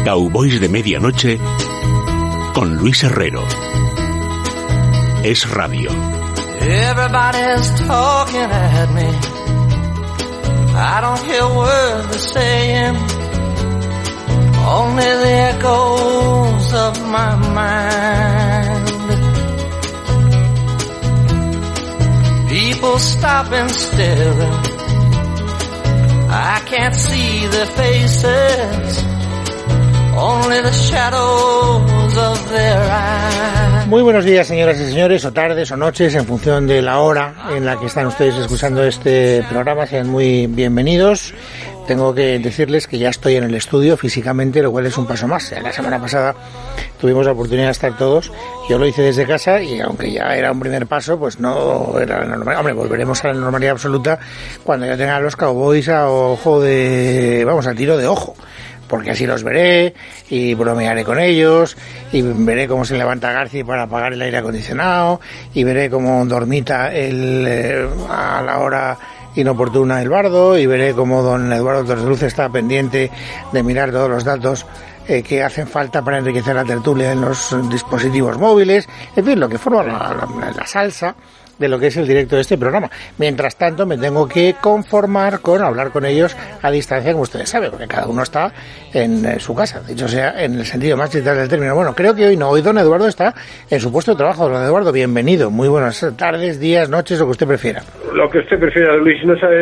Cowboys de Medianoche con Luis Herrero. Es radio. Everybody's talking at me. I don't hear words they're saying. Only the echoes of my mind. People stop and stare. I can't see their faces. Only the shadows of their eyes. Muy buenos días, señoras y señores, o tardes o noches, en función de la hora en la que están ustedes escuchando este programa. Sean muy bienvenidos. Tengo que decirles que ya estoy en el estudio físicamente, lo cual es un paso más. La semana pasada tuvimos la oportunidad de estar todos. Yo lo hice desde casa y aunque ya era un primer paso, pues no era la normalidad. Hombre, volveremos a la normalidad absoluta cuando ya tengan los Cowboys a ojo de... vamos, a tiro de ojo. Porque así los veré y bromearé con ellos y veré cómo se levanta García para apagar el aire acondicionado y veré cómo dormita a la hora inoportuna el Bardo y veré cómo don Eduardo Torresluz está pendiente de mirar todos los datos que hacen falta para enriquecer la tertulia en los dispositivos móviles, en fin, lo que forma la salsa de lo que es el directo de este programa. Mientras tanto, me tengo que conformar con hablar con ellos a distancia, como ustedes saben, porque cada uno está en su casa, dicho sea en el sentido más literal del término. Bueno, creo que hoy no, hoy don Eduardo está en su puesto de trabajo. Don Eduardo, bienvenido. Muy buenas tardes, días, noches, lo que usted prefiera. Lo que usted prefiera, Luis. No sabe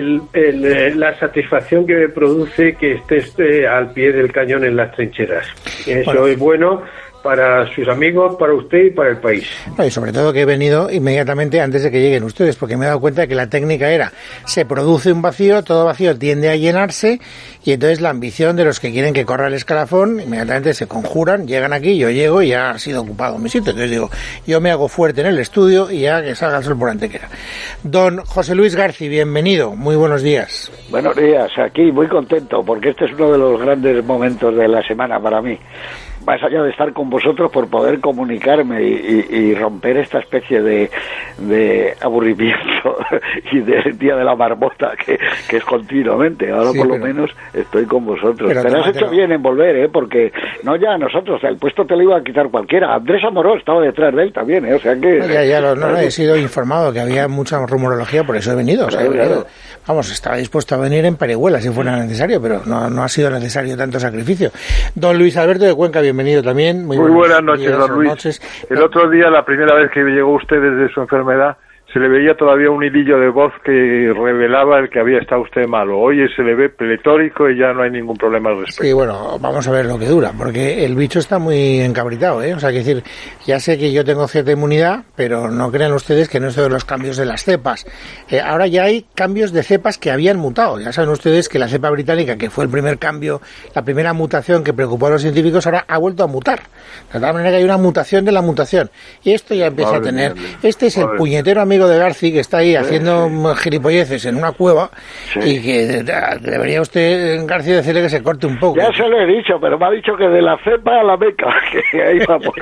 la satisfacción que me produce que esté al pie del cañón en las trincheras. Eso es bueno para sus amigos, para usted y para el país. No, y sobre todo que he venido inmediatamente antes de que lleguen ustedes, porque me he dado cuenta de que la técnica era, se produce un vacío, todo vacío tiende a llenarse, y entonces la ambición de los que quieren que corra el escalafón, inmediatamente se conjuran, llegan aquí, yo llego y ya ha sido ocupado mi sitio. Entonces digo, yo me hago fuerte en el estudio y ya que salga el sol por Antequera. Don José Luis García, bienvenido, muy buenos días. Buenos días, aquí muy contento, porque este es uno de los grandes momentos de la semana para mí. Más allá de estar con vosotros, por poder comunicarme y romper esta especie de aburrimiento y del día de la marmota que es continuamente. Ahora sí, por lo menos estoy con vosotros. Pero has hecho bien en volver, porque no ya nosotros, el puesto te lo iba a quitar cualquiera. Andrés Amorós estaba detrás de él también, o sea que... No, he sido informado que había mucha rumorología, por eso he venido. Claro. Vamos, estaba dispuesto a venir en parihuela si fuera necesario, pero no ha sido necesario tanto sacrificio. Don Luis Alberto de Cuenca, bienvenido también. Muy buenas noches, don Luis. El otro día, la primera vez que llegó usted desde su enfermedad, se le veía todavía un hilillo de voz que revelaba el que había estado usted malo. Hoy se le ve pletórico y ya no hay ningún problema al respecto. Sí, bueno, vamos a ver lo que dura, porque el bicho está muy encabritado, O sea, quiero decir, ya sé que yo tengo cierta inmunidad, pero no crean ustedes que no estoy de los cambios de las cepas. Ahora ya hay cambios de cepas que habían mutado. Ya saben ustedes que la cepa británica, que fue el primer cambio, la primera mutación que preocupó a los científicos, ahora ha vuelto a mutar. De tal manera que hay una mutación de la mutación. Y esto ya empieza a tener... Este es el puñetero amigo de García, que está ahí haciendo gilipolleces en una cueva, y que debería usted, García, decirle que se corte un poco. Ya se lo he dicho, pero me ha dicho que de la cepa a la Meca, que ahí vamos.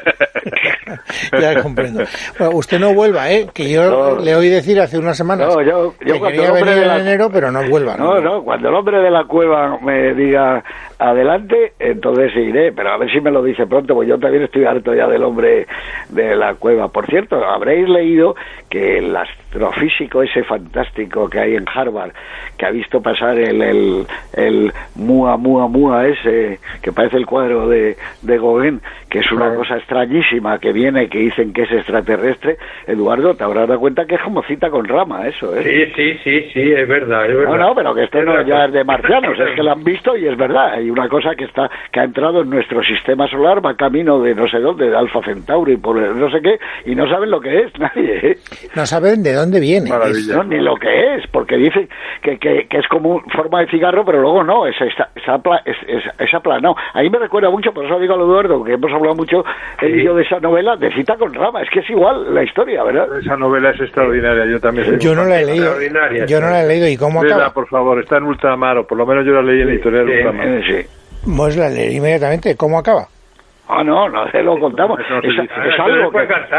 Ya comprendo. Bueno, usted no vuelva, que yo le oí decir hace unas semanas yo que quería venir en enero, pero no vuelva. No, cuando el hombre de la cueva me diga adelante, entonces iré, pero a ver si me lo dice pronto, pues yo también estoy harto ya del hombre de la cueva. Por cierto, habréis leído que el astrofísico ese fantástico que hay en Harvard, que ha visto pasar el Mua ese, que parece el cuadro de Gauguin, que es una cosa extrañísima, que viene, que dicen que es extraterrestre. Eduardo, te habrás dado cuenta que es como cita con rama, eso, Sí, es verdad. No, pero que esto no ya es de marcianos, es que lo han visto y es verdad. Hay una cosa que ha entrado en nuestro sistema solar, va camino de no sé dónde, de Alfa Centauri, por no sé qué, y no saben lo que es, nadie, No saben de dónde viene. No, ni lo que es, porque dicen que es como forma de cigarro, pero luego no, es aplanado. Ahí me recuerda mucho, por eso digo a Eduardo, que hemos hablado mucho yo de esa novela, de cita con rama, es que es igual la historia, ¿verdad? Esa novela es extraordinaria, yo también. Yo no la he leído, ¿y cómo acaba? Por favor, está en Ultramar, o por lo menos yo la leí en la editorial de Ultramar. Sí. Pues la leí inmediatamente, ¿cómo acaba? No se lo contamos. Es algo que... cantar.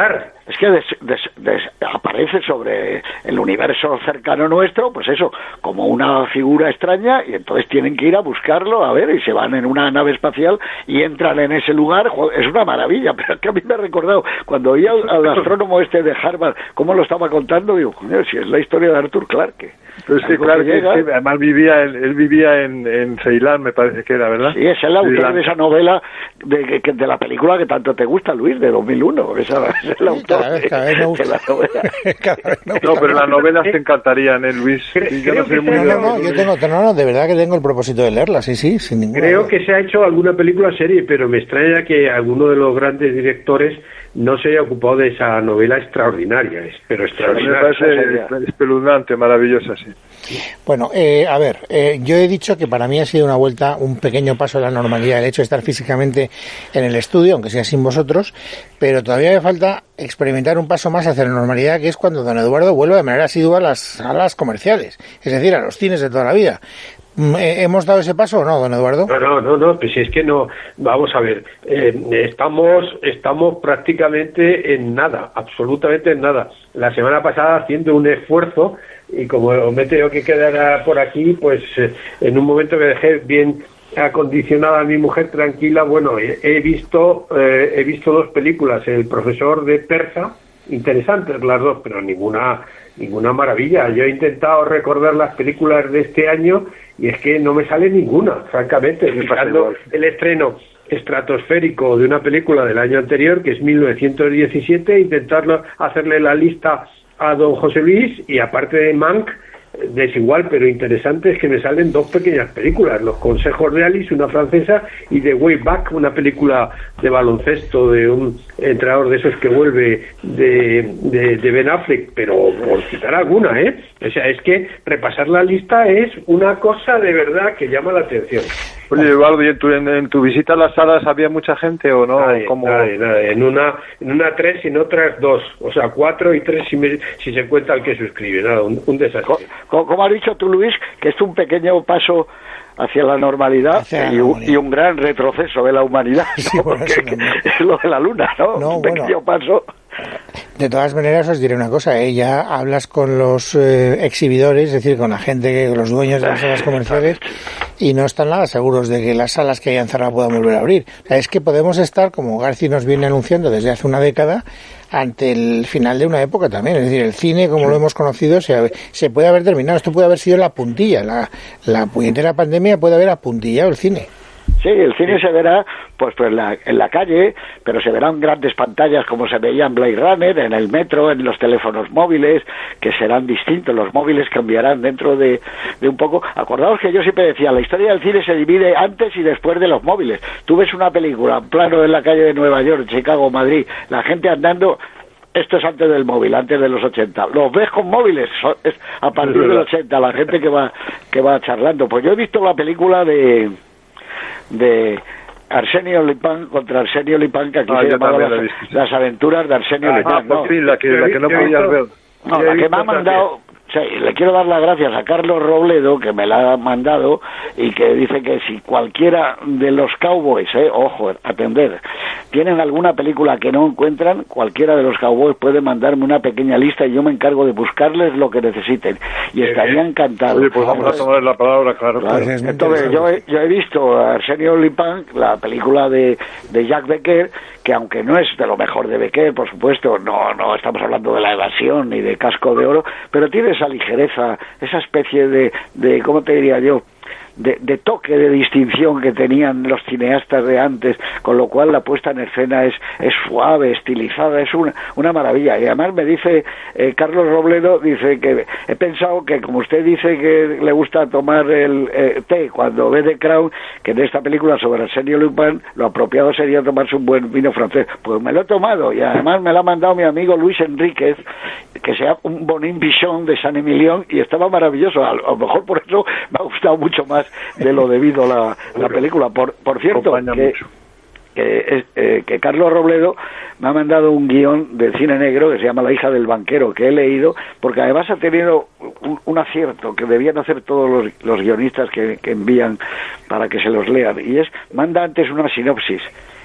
es que aparece sobre el universo cercano nuestro, pues eso, como una figura extraña, y entonces tienen que ir a buscarlo, a ver, y se van en una nave espacial y entran en ese lugar. Es una maravilla, pero es que a mí me ha recordado, cuando oí al astrónomo este de Harvard, cómo lo estaba contando, digo, joder, si es la historia de Arthur Clarke. Pero es que Clarke, además él vivía en Ceilán, me parece que era, ¿verdad? Sí, es el autor de esa novela, de la película que tanto te gusta, Luis, de 2001, es el autor. Cada vez me gusta. De la novela. No, pero las novelas te encantarían, Luis. Yo no soy muy... No, de verdad que tengo el propósito de leerlas, sí, sin ninguna Creo duda. que se ha hecho alguna película serie, pero me extraña que alguno de los grandes directores no se haya ocupado de esa novela extraordinaria, pero extraordinaria. Me parece espeluznante, maravillosa, sí. Bueno, a ver, yo he dicho que para mí ha sido una vuelta, un pequeño paso a la normalidad, el hecho de estar físicamente en el estudio, aunque sea sin vosotros, pero todavía me falta experimentar un paso más hacia la normalidad, que es cuando don Eduardo vuelva de manera asidua a las salas comerciales, es decir, a los cines de toda la vida. ¿Hemos dado ese paso o no, don Eduardo? No, pues es que no, vamos a ver, estamos prácticamente en nada, absolutamente en nada. La semana pasada haciendo un esfuerzo, y como me he tenido que quedar por aquí, pues en un momento que dejé bien acondicionada a mi mujer tranquila, bueno, he visto 2 películas, El profesor de persa, interesantes las 2, pero ninguna maravilla. Yo he intentado recordar las películas de este año y es que no me sale ninguna, francamente, fijando el estreno estratosférico de una película del año anterior, que es 1917, intentarlo hacerle la lista a don José Luis, y aparte de Mank, desigual pero interesante, es que me salen 2 pequeñas películas, Los consejos de Alice, una francesa, y The Way Back, una película de baloncesto de un entrenador de esos que vuelve de Ben Affleck, pero por citar alguna, o sea, es que repasar la lista es una cosa de verdad que llama la atención. Oye, Eduardo, ¿y en tu visita a las salas había mucha gente o no? Nadie. En una 3 y en otras 2, o sea, 4 y 3 si se cuenta el que suscribe, nada, un desastre. ¿Cómo has dicho tú, Luis, que es un pequeño paso hacia la normalidad y un gran retroceso de la humanidad? Sí, Porque es lo de la luna, ¿no? Un pequeño paso. De todas maneras, os diré una cosa, ya hablas con los exhibidores, es decir, con la gente, los dueños de las salas comerciales, y no están nada seguros de que las salas que hayan cerrado puedan volver a abrir. O sea, es que podemos estar, como García nos viene anunciando desde hace una década, ante el final de una época también. Es decir, el cine, como lo hemos conocido, se puede haber terminado. Esto puede haber sido la puntilla. La puñetera pandemia puede haber apuntillado el cine. Sí, el cine se verá pues en la calle, pero se verán grandes pantallas como se veía en Blade Runner, en el metro, en los teléfonos móviles, que serán distintos. Los móviles cambiarán dentro de un poco. Acordaos que yo siempre decía, la historia del cine se divide antes y después de los móviles. Tú ves una película en plano en la calle de Nueva York, Chicago, Madrid, la gente andando. Esto es antes del móvil, antes de los 80. Los ves con móviles, es a partir del 80, la gente que va charlando. Pues yo he visto la película de Arsenio Lupin contra Arsenio Lupin, que aquí se llamaba las aventuras de Arsenio Lupin. Por fin, la que no podías ver. No, la que me ha mandado... Sí, le quiero dar las gracias a Carlos Robledo, que me la ha mandado, y que dice que si cualquiera de los cowboys, ojo, atender, tienen alguna película que no encuentran, cualquiera de los cowboys puede mandarme una pequeña lista y yo me encargo de buscarles lo que necesiten. Y estaría encantado. Oye, pues vamos a tomar la palabra, claro. Entonces, yo he visto a Arsenio Lupin, la película de Jack Becker, que aunque no es de lo mejor de Becker, por supuesto, no estamos hablando de La evasión ni de Casco de Oro, pero tiene esa ligereza, esa especie de ¿cómo te diría yo?, de toque de distinción que tenían los cineastas de antes, con lo cual la puesta en escena es suave, estilizada, es una maravilla. Y además me dice Carlos Robledo, dice que he pensado que como usted dice que le gusta tomar el té cuando ve The Crown, que en esta película sobre Arsenio Lupin lo apropiado sería tomarse un buen vino francés. Pues me lo he tomado, y además me lo ha mandado mi amigo Luis Enríquez, que sea un Bonin Bichon de San Emilión, y estaba maravilloso. A lo mejor por eso me ha gustado mucho más de lo debido la película. Por cierto, que Carlos Robledo me ha mandado un guión de cine negro que se llama La hija del banquero, que he leído, porque además ha tenido un acierto que debían hacer todos los guionistas que envían para que se los lean, y manda antes una sinopsis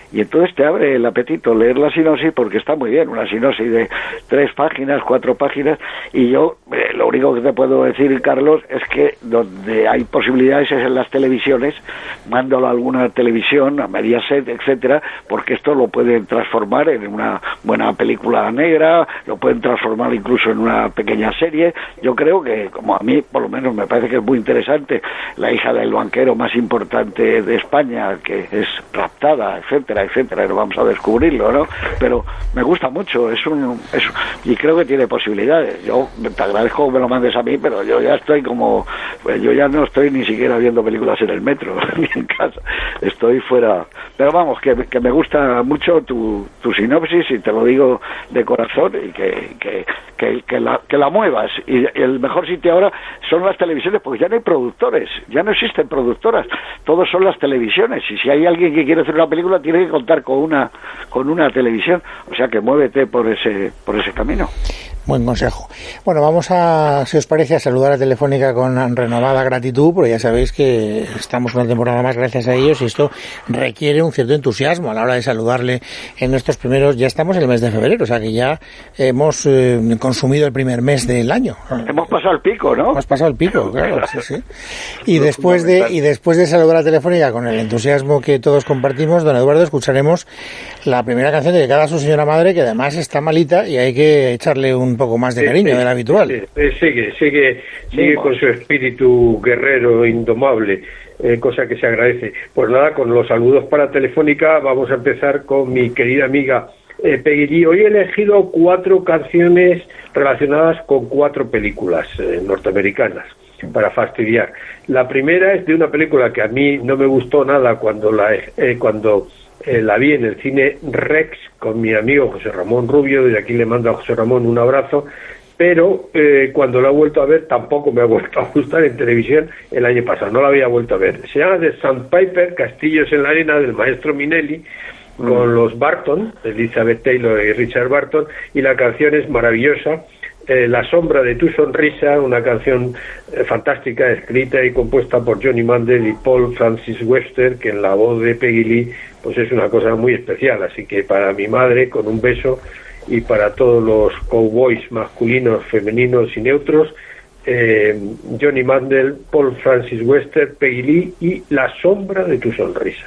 y entonces te abre el apetito leer la sinopsis, porque está muy bien, una sinopsis de 3 páginas, 4 páginas, y yo lo único que te puedo decir, Carlos, es que donde hay posibilidades es en las televisiones, mándalo a alguna televisión, a Mediaset, etcétera, porque esto lo pueden transformar en una buena película negra, lo pueden transformar incluso en una pequeña serie. Yo creo que, como a mí por lo menos me parece que es muy interesante, la hija del banquero más importante de España, que es raptada, etcétera, etcétera, no vamos a descubrirlo, ¿no? Pero me gusta mucho, y creo que tiene posibilidades. Yo te agradezco que me lo mandes a mí, pero yo ya estoy yo ya no estoy ni siquiera viendo películas en el metro, ni en casa, estoy fuera. Pero vamos, que me gusta mucho tu sinopsis, y te lo digo de corazón, y que la muevas. Y el mejor sitio ahora son las televisiones, porque ya no hay productores, ya no existen productoras, todos son las televisiones, y si hay alguien que quiere hacer una película tiene que contar con una televisión, o sea que muévete por ese camino. Buen consejo. Bueno, vamos si os parece, a saludar a Telefónica con renovada gratitud, porque ya sabéis que estamos una temporada más gracias a ellos, y esto requiere un cierto entusiasmo a la hora de saludarle en estos primeros. Ya estamos en el mes de febrero, o sea que ya hemos consumido el primer mes del año. Hemos pasado el pico, ¿no? Hemos pasado el pico, claro, sí. Y después de saludar a Telefónica con el entusiasmo que todos compartimos, don Eduardo, escucharemos la primera canción dedicada a su señora madre, que además está malita y hay que echarle un poco más de cariño del habitual. Sigue con su espíritu guerrero indomable, cosa que se agradece. Pues nada, con los saludos para Telefónica vamos a empezar con mi querida amiga Peggy Lee. Hoy he elegido 4 canciones relacionadas con 4 películas norteamericanas, para fastidiar. La primera es de una película que a mí no me gustó nada cuando la vi en el cine Rex con mi amigo José Ramón Rubio. Desde aquí le mando a José Ramón un abrazo, pero cuando la he vuelto a ver tampoco me ha vuelto a gustar en televisión el año pasado, no la había vuelto a ver. Se llama The Sandpiper, Castillos en la arena, del maestro Minelli, con los Barton, Elizabeth Taylor y Richard Barton, y la canción es maravillosa. La sombra de tu sonrisa, una canción fantástica, escrita y compuesta por Johnny Mandel y Paul Francis Webster, que en la voz de Peggy Lee pues es una cosa muy especial. Así que para mi madre, con un beso, y para todos los cowboys masculinos, femeninos y neutros, Johnny Mandel, Paul Francis Webster, Peggy Lee y La sombra de tu sonrisa.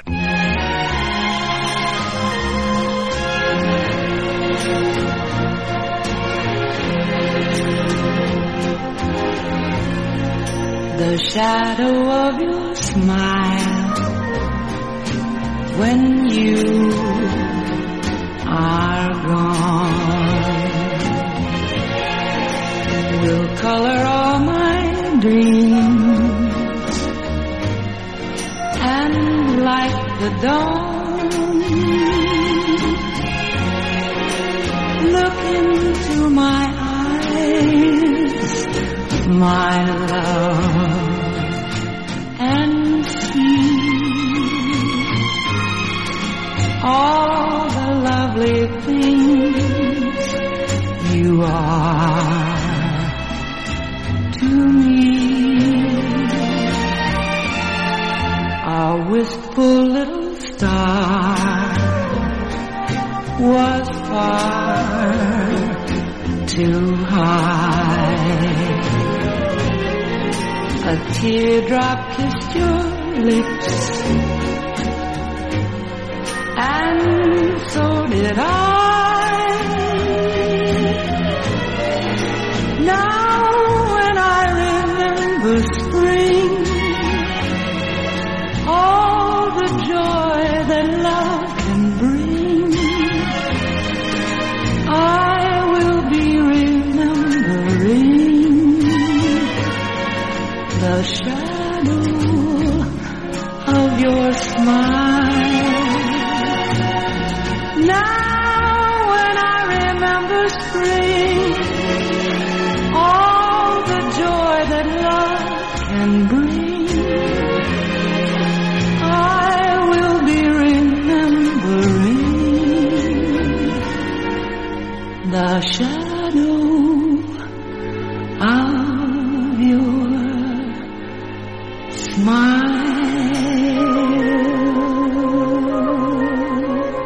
The shadow of your smile when you are gone will color all my dreams and light the dawn. Look into my eyes, my love, and see all the lovely things you are to me. A wistful little star was far too high. A teardrop kissed your lips, and so did I. Now when I remember spring, all the joy that love can bring, I will be remembering the shadow of your smile. Now when I remember spring, all the joy that love can bring, I will be remembering the shadow of your smile.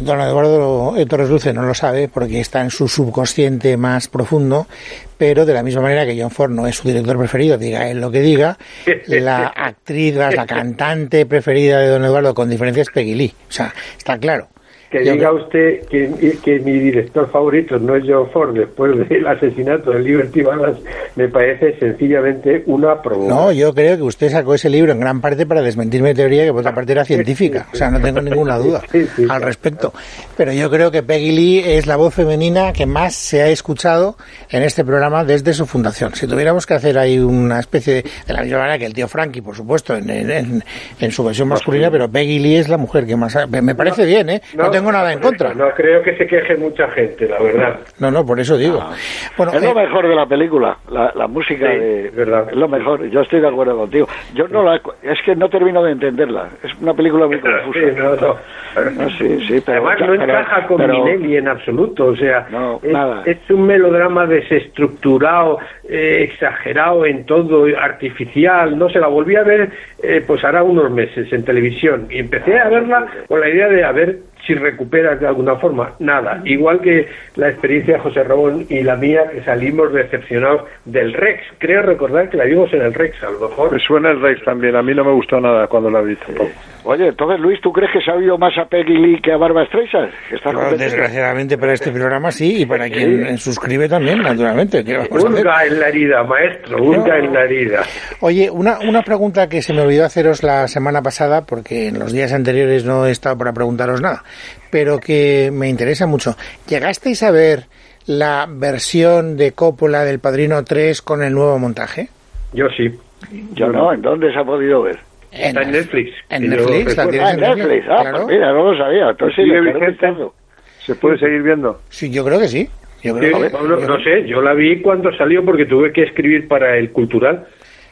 don Eduardo Torres Luce no lo sabe porque está en su subconsciente más profundo, pero de la misma manera que John Ford no es su director preferido, diga él lo que diga, la actriz, la cantante preferida de don Eduardo con diferencia es Peggy Lee. O sea, está claro. Que diga usted que mi director favorito no es John Ford después del asesinato de Liberty Balance me parece sencillamente una provocación. No, yo creo que usted sacó ese libro en gran parte para desmentir mi teoría, que por otra parte era científica. O sea, no tengo ninguna duda al respecto. Pero yo creo que Peggy Lee es la voz femenina que más se ha escuchado en este programa desde su fundación. Si tuviéramos que hacer ahí una especie de la misma manera que el tío Frankie, por supuesto, en su versión masculina, pero Peggy Lee es la mujer que más... Me parece bien, ¿eh? No tengo nada en contra. No creo que se queje mucha gente, la verdad. No, por eso digo. Bueno, es lo mejor de la película, la música verdad. Es lo mejor, yo estoy de acuerdo contigo. Yo es que no termino de entenderla. Es una película muy confusa. Sí, pero además no encaja con Minelli en absoluto, o sea, nada. Es un melodrama desestructurado, exagerado en todo, artificial. No se la volví a ver pues hará unos meses en televisión y empecé a verla con la idea de a ver si recuperas de alguna forma. Nada, igual que la experiencia de José Ramón y la mía, que salimos decepcionados del Rex. Creo recordar que la vimos en el Rex, a lo mejor. Me suena el Rex también, a mí no me gustó nada cuando la vi tampoco. Oye, entonces Luis, ¿tú crees que se ha oído más a Peggy Lee que a Barbra Streisand? Claro, desgraciadamente para este programa sí, y para quien suscribe también, naturalmente. Hurga en la herida, maestro, hurga en la herida. Oye, una pregunta que se me olvidó haceros la semana pasada, porque en los días anteriores no he estado para preguntaros nada, pero que me interesa mucho. ¿Llegasteis a ver la versión de Coppola del Padrino 3 con el nuevo montaje? Yo sí. Yo no, ¿en dónde se ha podido ver? Está en Netflix. En Netflix, en Netflix. Claro. Pues mira, no lo sabía. Entonces, ¿sigue vigente? ¿Se puede seguir viendo? Sí, yo creo que sí. No sé, yo la vi cuando salió porque tuve que escribir para el Cultural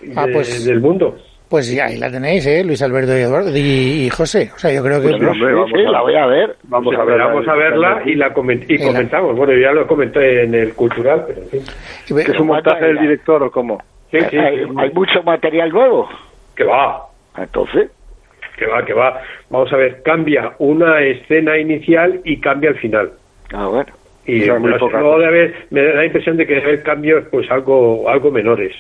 del Mundo. Pues ya, ahí la tenéis, Luis Alberto y Eduardo y José. O sea, yo creo que... Pues la voy a ver. Vamos a verla y comentamos. Bueno, yo ya lo comenté en el Cultural, pero en fin. ¿Que es un montaje del director o cómo? Sí. ¿Hay mucho material nuevo? Que va. Entonces... Que va. Vamos a ver, cambia una escena inicial y cambia al final. Bueno. Y luego de haber, me da la impresión de que debe haber cambios pues algo menores,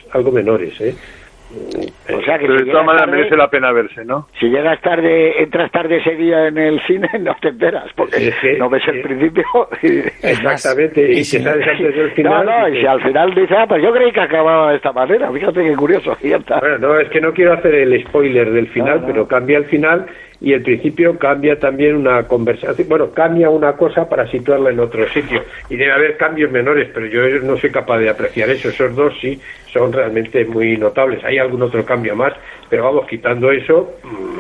O sea que pero de todas maneras merece la pena verse, ¿no? Si entras tarde ese día en el cine, no te enteras, porque no ves el principio. Exactamente, y si sabes antes del final... y si al final dices, pues yo creí que acababa de esta manera, fíjate qué curioso. Bueno, no, es que no quiero hacer el spoiler del final, pero cambia el final y el principio cambia también una conversación, cambia una cosa para situarla en otro sitio, y debe haber cambios menores, pero yo no soy capaz de apreciar eso. Esos dos sí son realmente muy notables. Hay algún otro cambio más, pero vamos, quitando eso,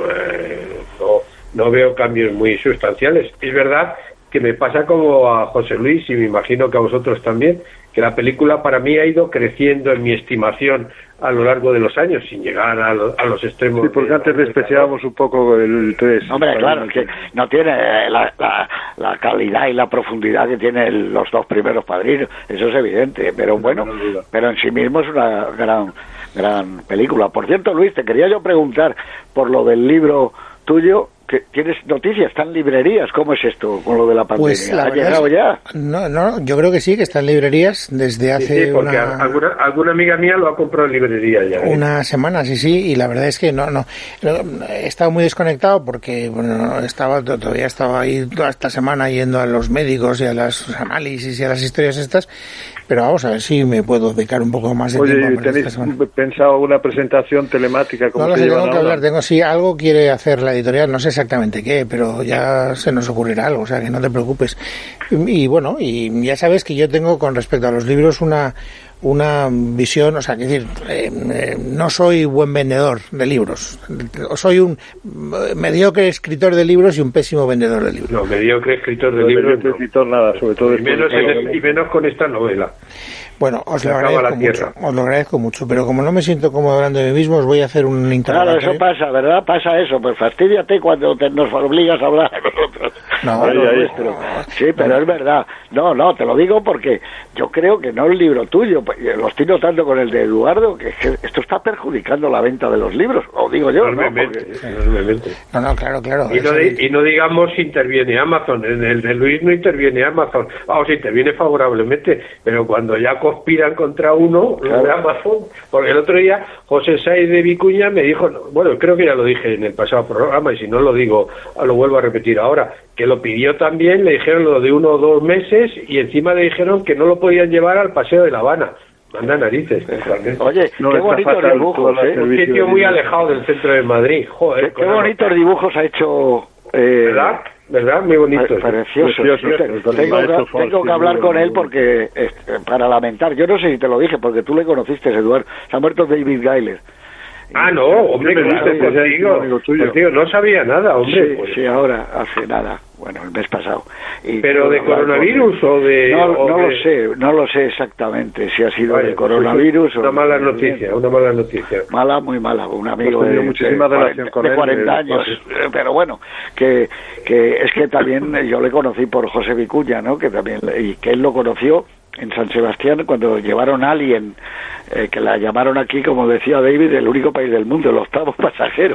no veo cambios muy sustanciales. Es verdad que me pasa como a José Luis, y me imagino que a vosotros también, que la película para mí ha ido creciendo en mi estimación a lo largo de los años, sin llegar a los extremos. Sí, porque antes despreciábamos un poco el 3. Hombre, claro, es que no tiene la calidad y la profundidad que tienen los dos primeros Padrinos, eso es evidente, pero bueno, pero en sí mismo es una gran película. Por cierto, Luis, te quería yo preguntar por lo del libro tuyo, que tienes noticias, están en librerías, ¿cómo es esto con lo de la pandemia? Pues ¿Ha llegado ya? No, yo creo que sí, que está en librerías desde hace porque alguna amiga mía lo ha comprado en librería ya. Una semana, sí, y la verdad es que no, he estado muy desconectado porque todavía estaba ahí toda esta semana yendo a los médicos y a los análisis y a las historias estas, pero vamos a ver si me puedo dedicar un poco más de tiempo. Oye, ¿tenéis pensado una presentación telemática? No lo sé, tengo que hablar, algo quiere hacer la editorial, no sé exactamente qué, pero ya se nos ocurrirá algo, o sea que no te preocupes. Y bueno, y ya sabes que yo tengo con respecto a los libros una visión, o sea, que decir, no soy buen vendedor de libros, soy un mediocre escritor de libros y un pésimo vendedor de libros. No, mediocre escritor de libros no. Escritor nada, sobre todo y menos con esta novela. Bueno, os lo agradezco mucho, pero como no me siento cómodo hablando de mí mismo, os voy a hacer un interrogatorio. Claro, eso pasa, ¿verdad? Pasa eso, pues fastídiate cuando nos obligas a hablar. No, nuestro. Sí, pero es verdad. No, te lo digo porque yo creo que no es el libro tuyo. Lo estoy notando con el de Eduardo, que esto está perjudicando la venta de los libros. O digo yo, enormemente. No, claro. Y no digamos si interviene Amazon. En el de Luis no interviene Amazon. Vamos, interviene favorablemente, pero cuando ya conspiran contra uno, lo de Amazon, porque el otro día José Sáez de Vicuña me dijo, bueno, creo que ya lo dije en el pasado programa, y si no lo digo, lo vuelvo a repetir ahora, que lo pidió también, le dijeron lo de 1 o 2 meses, y encima le dijeron que no lo podían llevar al Paseo de La Habana. Manda narices. Oye, no, qué bonitos dibujos, Un sitio muy alejado del centro de Madrid. Joder, qué bonitos dibujos ha hecho... ¿Verdad? Muy bonito. Precioso. Tengo que hablar con él porque para lamentar. Yo no sé si te lo dije porque tú le conociste, Eduardo. Se ha muerto David Giler. No, hombre, contigo. No sabía nada, hombre. Sí, ahora, hace nada. Bueno, el mes pasado. ¿Pero de coronavirus o de...? No lo sé exactamente si ha sido de coronavirus o... Una mala noticia. Mala, muy mala. Un amigo de muchísima relación con de él, 40 años. Pero bueno, que es que también yo le conocí por José Vicuña, ¿no? Que también, y que él lo conoció en San Sebastián cuando llevaron a Alien, que la llamaron aquí, como decía David, el único país del mundo, el octavo pasajero.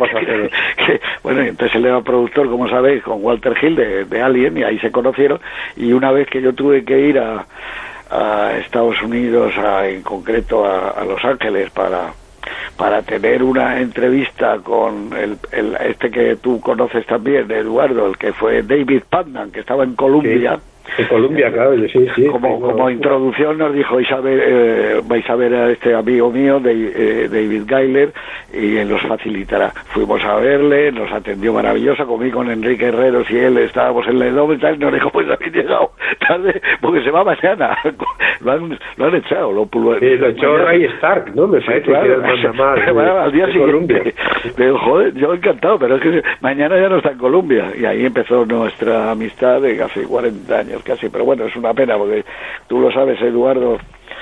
Bueno, entonces él era productor, como sabéis, con Walter Hill de Alien, y ahí se conocieron, y una vez que yo tuve que ir a Estados Unidos, en concreto a Los Ángeles, para tener una entrevista con este que tú conoces también, Eduardo, el que fue David Putnam, que estaba en Columbia. Sí. En Colombia, claro, sí. Como introducción nos dijo, vais a ver a este amigo mío, David Giler, y él los facilitará. Fuimos a verle, nos atendió maravilloso, comí con Enrique Herreros y él, estábamos en la EDOM y tal, nos dijo, pues habéis llegado tarde, porque se va mañana. Lo han echado. Lo echó Ray Stark, ¿no? Me parece que al día siguiente. Pero, joder, yo encantado, pero es que mañana ya no está en Colombia. Y ahí empezó nuestra amistad de hace 40 años casi, pero bueno, es una pena porque tú lo sabes, Eduardo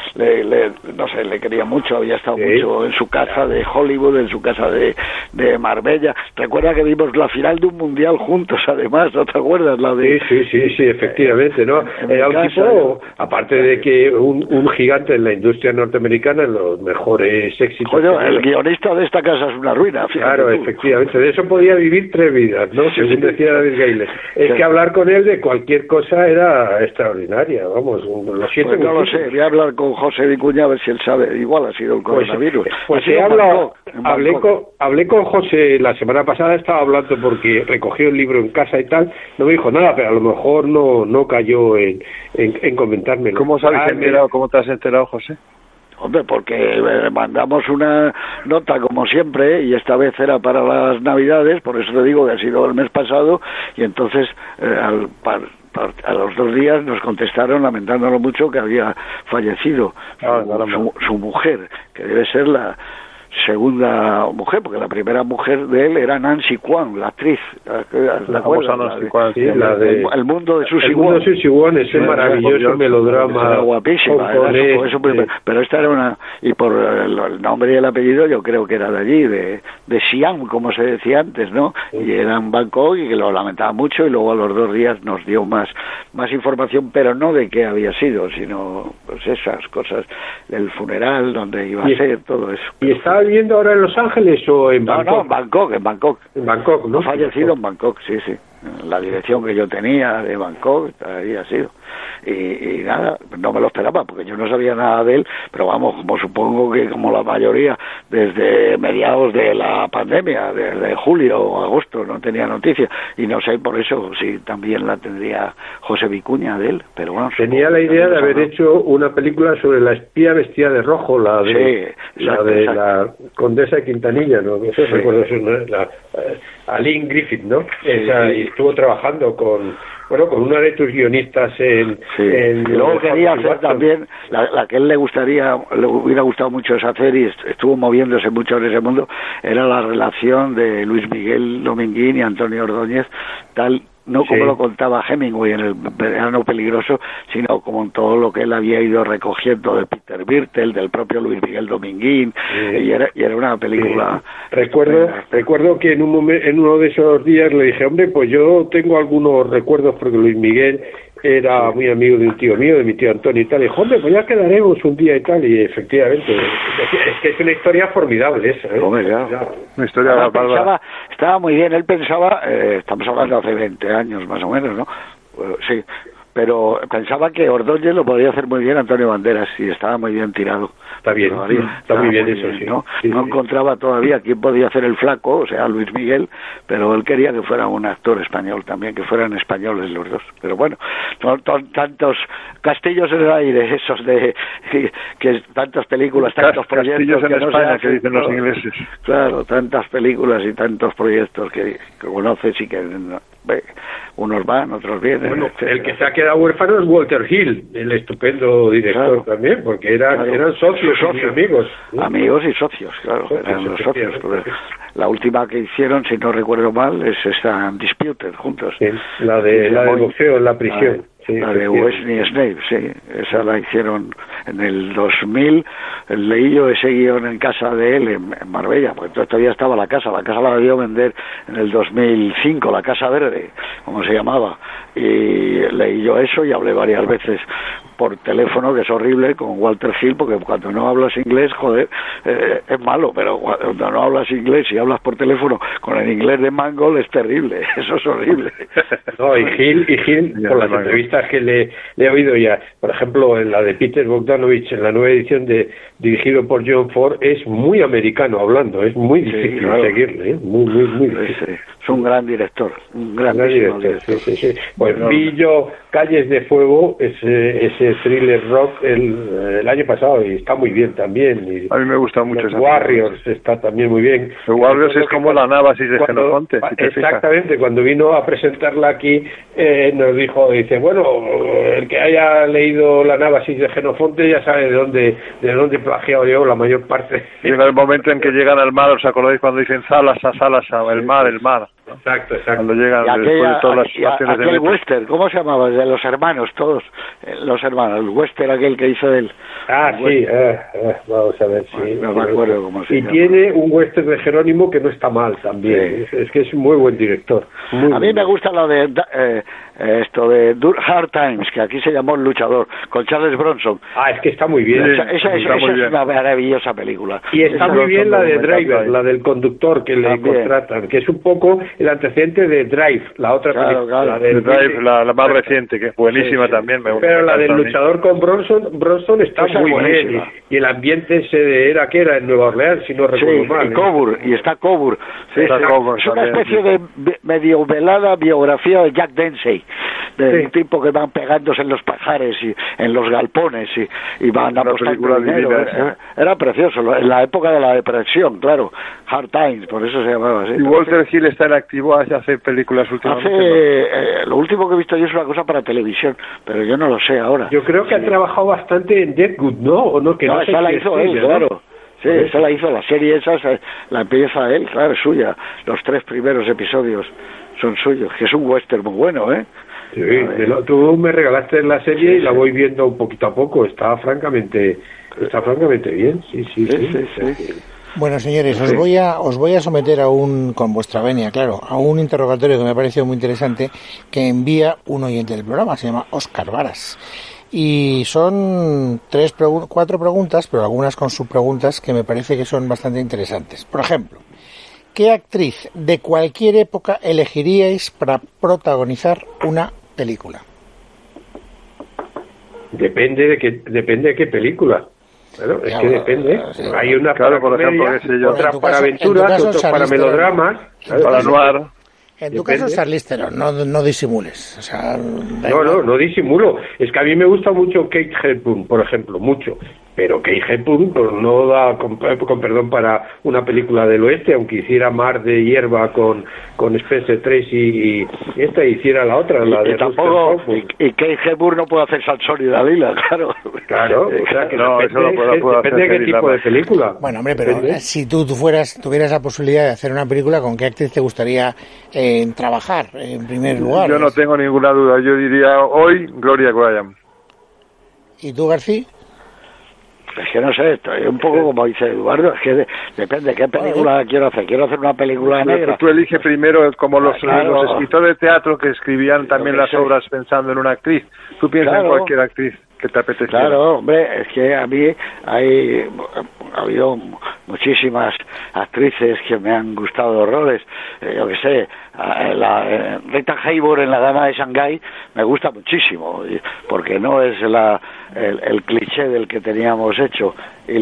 no sé, le quería mucho, había estado mucho en su casa de Hollywood, en su casa de Marbella. Recuerda que vimos la final de un mundial juntos, además, ¿no te acuerdas? La de sí, efectivamente, ¿no? Era un tipo, aparte de que un gigante en la industria norteamericana, en los mejores éxitos. Coño, el guionista de esta casa es una ruina. Claro, efectivamente, de eso podía vivir 3 vidas, ¿no? Según decía David Giler. Es que hablar con él de cualquier cosa era extraordinaria, vamos, lo siento. Pues no lo sé, voy a hablar con José Vicuña a ver si él sabe, igual ha sido el coronavirus. Pues hablé con José la semana pasada, estaba hablando porque recogió el libro en casa y tal, no me dijo nada, pero a lo mejor no cayó en comentarme. ¿Cómo te has enterado, José? Hombre, porque mandamos una nota como siempre, y esta vez era para las Navidades, por eso te digo que ha sido el mes pasado, y entonces a los 2 días nos contestaron lamentándolo mucho que había fallecido su mujer, que debe ser la segunda mujer, porque la primera mujer de él era Nancy Kwan, la actriz, la famosa Nancy Kwan, El mundo de Susie Wong. El mundo de Susie Wong, ese maravilloso melodrama, guapísima, pero esta era una, y por el nombre y el apellido yo creo que era de allí, de Siam, como se decía antes, ¿no? Y era en Bangkok, y que lo lamentaba mucho, y luego a los 2 días nos dio más información, pero no de qué había sido, sino pues esas cosas del funeral, donde iba a ser, todo eso. ¿Y estaba viviendo ahora en Los Ángeles o en Bangkok? No, en Bangkok. En Bangkok, ¿no? Ha fallecido en Bangkok, sí. La dirección que yo tenía de Bangkok, ahí ha sido. Y nada, no me lo esperaba, porque yo no sabía nada de él, pero vamos, como supongo que como la mayoría, desde mediados de la pandemia, desde julio o agosto, no tenía noticia, y no sé por eso si también la tendría José Vicuña de él, pero bueno. Tenía la idea de haber hecho una película sobre la espía vestida de rojo, la de la condesa de Quintanilla, ¿no? Eso recuerdo, Aline Griffith, ¿no? Y estuvo trabajando con una de tus guionistas y luego quería hacer también la que él le hubiera gustado mucho esa hacer, y estuvo moviéndose mucho en ese mundo, era la relación de Luis Miguel Dominguín y Antonio Ordóñez, tal no como Sí. lo contaba Hemingway en El verano peligroso, sino como en todo lo que él había ido recogiendo de Peter Birtel, del propio Luis Miguel Dominguín, y era una película. Recuerdo que en uno de esos días le dije, hombre, pues yo tengo algunos recuerdos porque Luis Miguel era muy amigo de un tío mío, de mi tío Antonio y tal, y dijo, hombre, pues ya quedaremos un día y tal, y efectivamente, es que es una historia formidable esa, ¿eh? Hombre, claro. Una historia bárbara. Estaba muy bien, él pensaba, estamos hablando hace 20 años más o menos, ¿no? Sí, pero pensaba que Ordóñez lo podía hacer muy bien Antonio Banderas, y estaba muy bien tirado. Está bien, está muy bien eso, sí. ¿no? Sí, No sí. encontraba todavía quién podía hacer el flaco, o sea, Luis Miguel, pero él quería que fuera un actor español también, que fueran españoles los dos. Pero bueno, son tantos castillos en el aire, esos de que tantas películas, tantos proyectos Castillos en que no España, se hacen, que dicen los ¿no? ingleses. Claro, tantas películas y tantos proyectos que conoces y que unos van, otros vienen. Bueno, etcétera. el que se ha quedado huérfano es Walter Hill, el estupendo director también, porque eran socios y amigos. ¿sí? Amigos y socios, claro, Socios, eran los socios. efectivamente. La última que hicieron, si no recuerdo mal, es esta Undisputed, juntos. Sí, la de boxeo en la prisión. La de Wesley Snipes, sí, esa la hicieron en el 2000, leí yo ese guión en casa de él, en Marbella, porque todavía estaba la casa la debió vender en el 2005, la Casa Verde, como se llamaba, y leí yo eso y hablé varias veces por teléfono, que es horrible, con Walter Hill, porque cuando no hablas inglés, joder, es malo, pero cuando no hablas inglés y hablas por teléfono con el inglés de Mangold es terrible, eso es horrible. No, y Hill por las entrevistas que le he oído ya, por ejemplo, en la de Peter Bogdanovich, en la nueva edición dirigido por John Ford, es muy americano hablando, es muy difícil seguirle, muy difícil. Es un gran director, un grandísimo director. Sí. Pues vi yo Calles de Fuego, ese thriller rock el año pasado, y está muy bien también. Y a mí me gusta mucho esa Warriors está también muy bien. Los Warriors es como la Nábasis de Xenofonte. Si exactamente, cuando vino a presentarla aquí nos dice, bueno, el que haya leído la Nábasis de Xenofonte ya sabe de dónde he plagiado yo la mayor parte. Y en el momento en que llegan al mar, ¿os acordáis cuando dicen Zalasa, el mar? Exacto. Cuando llegan después de todas las estaciones de aquel metro. western, ¿cómo se llamaba? De los hermanos, todos los hermanos, el western aquel que hizo él. Sí, vamos a ver si... No me acuerdo cómo se llama. Y tiene un western de Jerónimo que no está mal también, es que es un muy buen director. A mí me gusta lo de esto de Hard Times, que aquí se llamó El Luchador, con Charles Bronson. Es que está muy bien. Esa es una maravillosa película. Y está muy bien la de Driver, la del conductor que le contratan, que es un poco el antecedente de Drive, la otra película. La de Drive, la más reciente, que es buenísima también. Pero la del luchador con Bronson está muy bien. Y el ambiente era en Nueva Orleans, si no recuerdo mal. Y está Coburn. Es una especie de medio velada biografía de Jack Dempsey, del tipo que van pegándose en los pajares y en los galpones y van apostando dinero. Era precioso, en la época de la depresión, claro. Hard Times, por eso se llamaba así. Y Walter Hill está en activo, hace películas últimamente. Lo último que he visto yo es una cosa para televisión, pero yo no lo sé ahora. Yo creo que ha trabajado bastante en Deadwood, ¿no? ¿O no? Que no esa la hizo él, claro. Sí, esa la hizo, la serie esa la empieza él, claro, es suya. Los 3 primeros episodios son suyos, que es un western muy bueno, ¿eh? Sí, tú me regalaste la serie y la voy viendo un poquito a poco, está francamente bien, sí. Bueno, señores, os voy a someter con vuestra venia, claro, a un interrogatorio que me ha parecido muy interesante, que envía un oyente del programa, se llama Óscar Varas. Y son 4 preguntas, pero algunas con subpreguntas que me parece que son bastante interesantes. Por ejemplo, ¿qué actriz de cualquier época elegiríais para protagonizar una película? Depende de qué película. Bueno, es que depende. Hay una para comedia, otra para aventuras, otras para melodramas, para noir. En tu caso, Charlize Theron, no disimules. O sea, no disimulo. Es que a mí me gusta mucho Kate Hepburn, por ejemplo, mucho. pero Kate Hepburn pues no da con perdón para una película del oeste, aunque hiciera Mar de Hierba con Spencer Tracy y esta hiciera la otra, la de tampoco y Kate Hepburn no puede hacer Sansón y Dalila, claro, o sea que no, eso lo puedo hacer depende de qué tipo de película. Bueno, hombre, pero si tú tuvieras la posibilidad de hacer una película, ¿con qué actriz te gustaría trabajar en primer lugar? Yo no tengo ninguna duda, yo diría hoy Gloria Graham. ¿Y tú, García? Es que no sé, estoy un poco como dice Eduardo, es que depende qué película quiero hacer. Quiero hacer una película negra. Tú eliges primero, como los escritores de teatro que escribían también las obras pensando en una actriz. Tú piensas en cualquier actriz que te apetezca. Claro, hombre, es que a mí ha habido muchísimas actrices que me han gustado los roles. Yo qué sé, Rita Hayworth en La Dama de Shanghái me gusta muchísimo, porque no es el cliché del que teníamos hecho. Y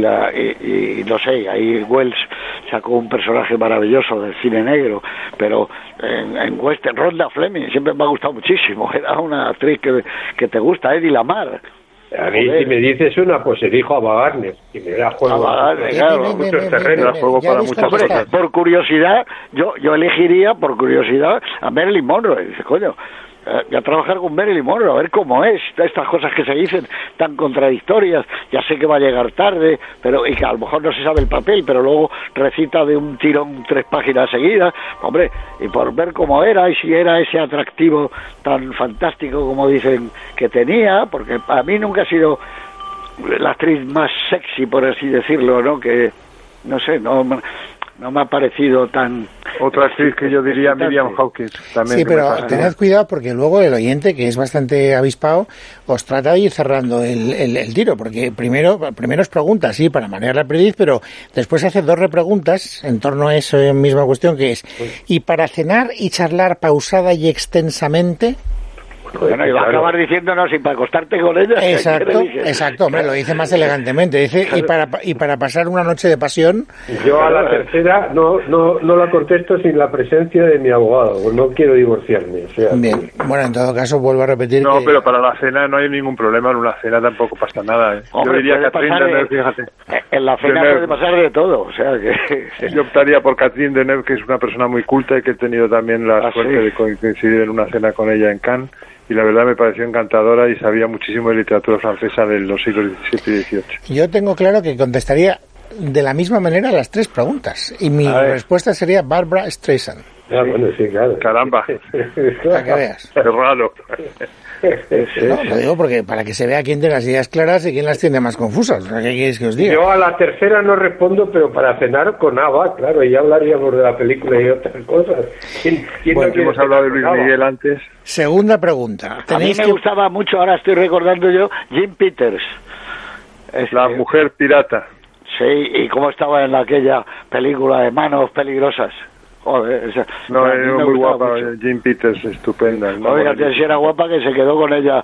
no sé, ahí Wells sacó un personaje maravilloso del cine negro, pero en Western, Rhonda Fleming siempre me ha gustado muchísimo. Era una actriz que te gusta, Eddie Lamar. A mí, si me dices una, pues elijo a Ava Gardner, y me da juego muchos terrenos, juego para muchas cosas. Por curiosidad, yo elegiría por curiosidad a Marilyn Monroe. Dice, coño, voy a trabajar con Marilyn Monroe, a ver cómo es, estas cosas que se dicen tan contradictorias. Ya sé que va a llegar tarde, pero y que a lo mejor no se sabe el papel, pero luego recita de un tirón 3 páginas seguidas. Hombre, y por ver cómo era y si era ese atractivo tan fantástico como dicen que tenía, porque a mí nunca ha sido la actriz más sexy, por así decirlo, ¿no? Que no sé, no me ha parecido tan... Otra actriz que yo diría Miriam Hawkins también. Sí, pero tened cuidado porque luego el oyente, que es bastante avispado, os trata de ir cerrando el tiro, porque primero os pregunta, sí, para manejar la perdiz, pero después hace 2 repreguntas en torno a esa misma cuestión, que es, ¿y para cenar y charlar pausada y extensamente? Bueno, y va a acabar diciéndonos, y para acostarte con ella. Exacto, hombre, lo dice más elegantemente. Dice, y para pasar una noche de pasión. Yo a la tercera no la contesto sin la presencia de mi abogado, pues no quiero divorciarme. O sea, bien, bueno, en todo caso vuelvo a repetir. No, pero para la cena no hay ningún problema, en una cena tampoco pasa nada. Hombre, yo diría Catherine Deneuve, fíjate. En la cena puede pasar de todo, o sea que... Yo optaría por Catherine Deneuve, que es una persona muy culta y que he tenido también la suerte de coincidir en una cena con ella en Cannes. Y la verdad me pareció encantadora y sabía muchísimo de literatura francesa de los siglos XVII y XVIII. Yo tengo claro que contestaría de la misma manera las 3 preguntas. Y mi respuesta sería Barbra Streisand. Bueno, sí, claro. Caramba. Para que veas. Qué raro. No, lo digo porque para que se vea quién tiene las ideas claras y quién las tiene más confusas. ¿Qué queréis que os diga? Yo a la tercera no respondo, pero para cenar con Ava, claro, y ya hablaríamos de la película y otras cosas. Bueno, hemos hablado de Luis Miguel antes. Segunda pregunta. A mí me gustaba mucho, ahora estoy recordando yo, Jim Peters. La mujer pirata. Sí, y cómo estaba en aquella película de Manos Peligrosas. Joder, es muy guapa, Jim Peters, estupenda. Oiga, si era guapa, que se quedó con ella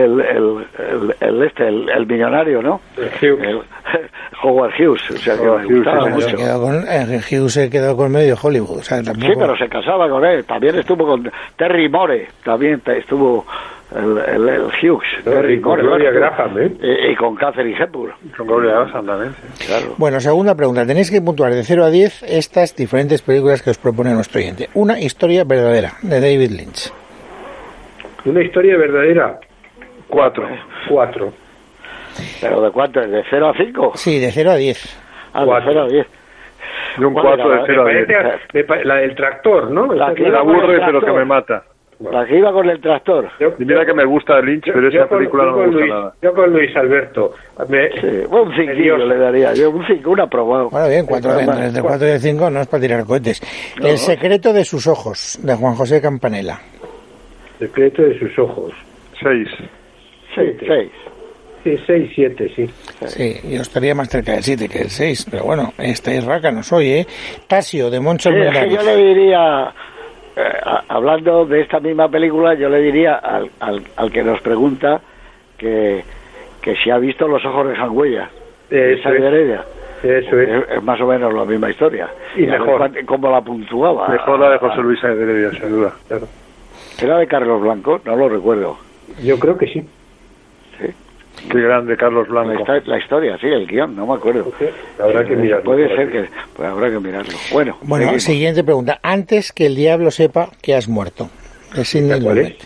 el millonario, ¿no? Howard Hughes, o sea, que me gustaba mucho. Hughes se quedó con medio Hollywood, o sea, tampoco... Sí, pero se casaba con él. También estuvo con Terry Moore, también estuvo el Hughes. Terry Moore, Gloria Graham, y con Catherine Hepburn. Con Gloria Graham también. Claro. Bueno, segunda pregunta. Tenéis que puntuar de 0 a 10 estas diferentes películas que os propone nuestro oyente. Una historia verdadera, de David Lynch. Una historia verdadera. 4. ¿Pero de cuánto? ¿De 0 a 5? Sí, de 0 a 10. Ah, de 0 a 10. De un 4 de 0 a 10. La del tractor, ¿no? La que me aburre, pero que me mata. La que iba con el tractor. Y mira que me gusta Lynch, pero esa película no me gusta nada. Yo con Luis Alberto. Un 5 le daría. Yo un 5, un aprobado. Bueno, bien, 4 de 4 y de 5 no es para tirar cohetes. No. El secreto de sus ojos, de Juan José Campanella. Secreto de sus ojos. 6. Sí, 6. Sí, 6, 7, sí. Sí, yo estaría más cerca del 7 que del 6, pero bueno, esta es rácano soy, ¿eh? Tasio, de Moncho Mendares. Yo le diría... hablando de esta misma película, yo le diría al que nos pregunta que si ha visto Los ojos de Sangüella. Eso es más o menos la misma historia. Y mejor. ¿Cómo la puntuaba? Mejor la de José Luis de Heredia, sin duda. Claro. ¿Era de Carlos Blanco? No lo recuerdo. Yo creo que sí. ¿Sí? Qué grande, Carlos Blanco. La historia, sí, el guión, no me acuerdo. Habrá que mirarlo. Puede ser que... Pues habrá que mirarlo. Bueno, seguimos. Siguiente pregunta. Antes que el diablo sepa que has muerto. De Sidney ¿Cuál es? Lumet.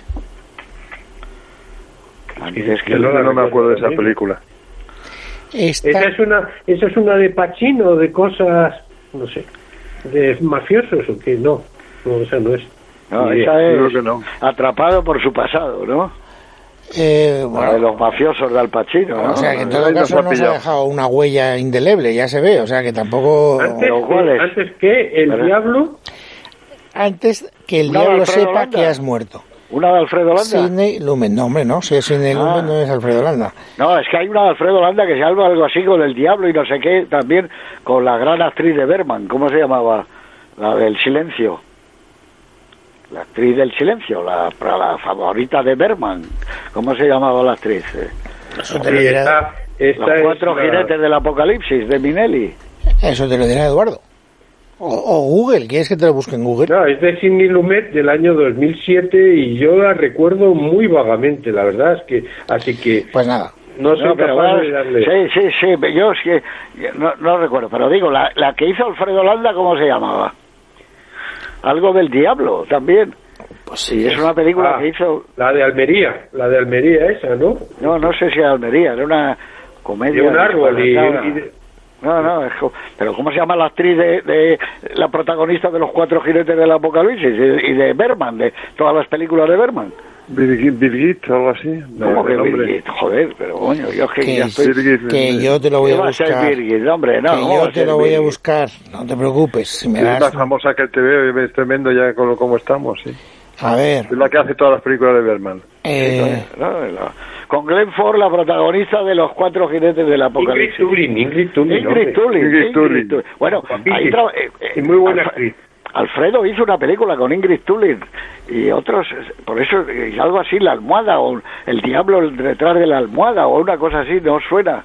Antes que... Yo no me acuerdo de esa película. Esta... Esa es una de Pacino, de cosas, no sé, de mafiosos o qué, no, esa no es. No, Ni esa idea. es Creo que no. Atrapado por su pasado, ¿no? bueno, De los mafiosos de Al Pacino, ¿no? o sea, que en todo Ahí nos caso ha no se ha pillado. dejado una huella indeleble, ya se ve, o sea que tampoco... Antes que el Pero- diablo, Antes que el Una de diablo Alfredo sepa Landa. que has muerto. ¿Una de Alfredo Landa? Sidney Lumet, no hombre, no, si es Sidney Lumet no es Alfredo Landa. No, es que hay una de Alfredo Landa que se llama algo así con el diablo y no sé qué, también con la gran actriz de Berman. ¿Cómo se llamaba? La del silencio. La actriz del silencio, la favorita de Berman. ¿Cómo se llamaba la actriz? Eso te lo dirá, esta Los es cuatro la- jinetes del apocalipsis, de Minelli. eso te lo dirá Eduardo. O Google, ¿quieres que te lo busque en Google? No, es de Sidney Lumet del año 2007 y yo la recuerdo muy vagamente, la verdad es que, así que Pues nada. no soy pero capaz bueno, de darle... sí, yo es que no recuerdo, pero digo, la que hizo Alfredo Landa, ¿cómo se llamaba? Algo del diablo también. Pues Sí, es una película que hizo... la de Almería esa, ¿no? No sé si era Almería, era una comedia... De un árbol y No, pero ¿cómo se llama la actriz de la protagonista de los cuatro jinetes del apocalipsis y de Berman, de todas las películas de Berman? Birgit o algo así. ¿Cómo que nombre. Birgit? Joder, pero coño, yo es que Que, ya estoy... que yo te lo voy ¿Qué a va a ser buscar. Birgit, hombre? No, Que ¿cómo va yo a te ser lo voy a Birgit? buscar, no te preocupes. Si me Es das... más famosa que el TV, es tremendo ya con cómo estamos, sí. A ver, Es la que hace todas las películas de Berman. No. Con Glenn Ford, la protagonista de los cuatro jinetes del apocalipsis. Ingrid Tulin. Ingrid Tulin. Bueno, ahí y muy buena actriz. Alfredo hizo una película con Ingrid Tulin y otros, por eso, y algo así, La Almohada, o El Diablo detrás de la almohada, o una cosa así, ¿no suena?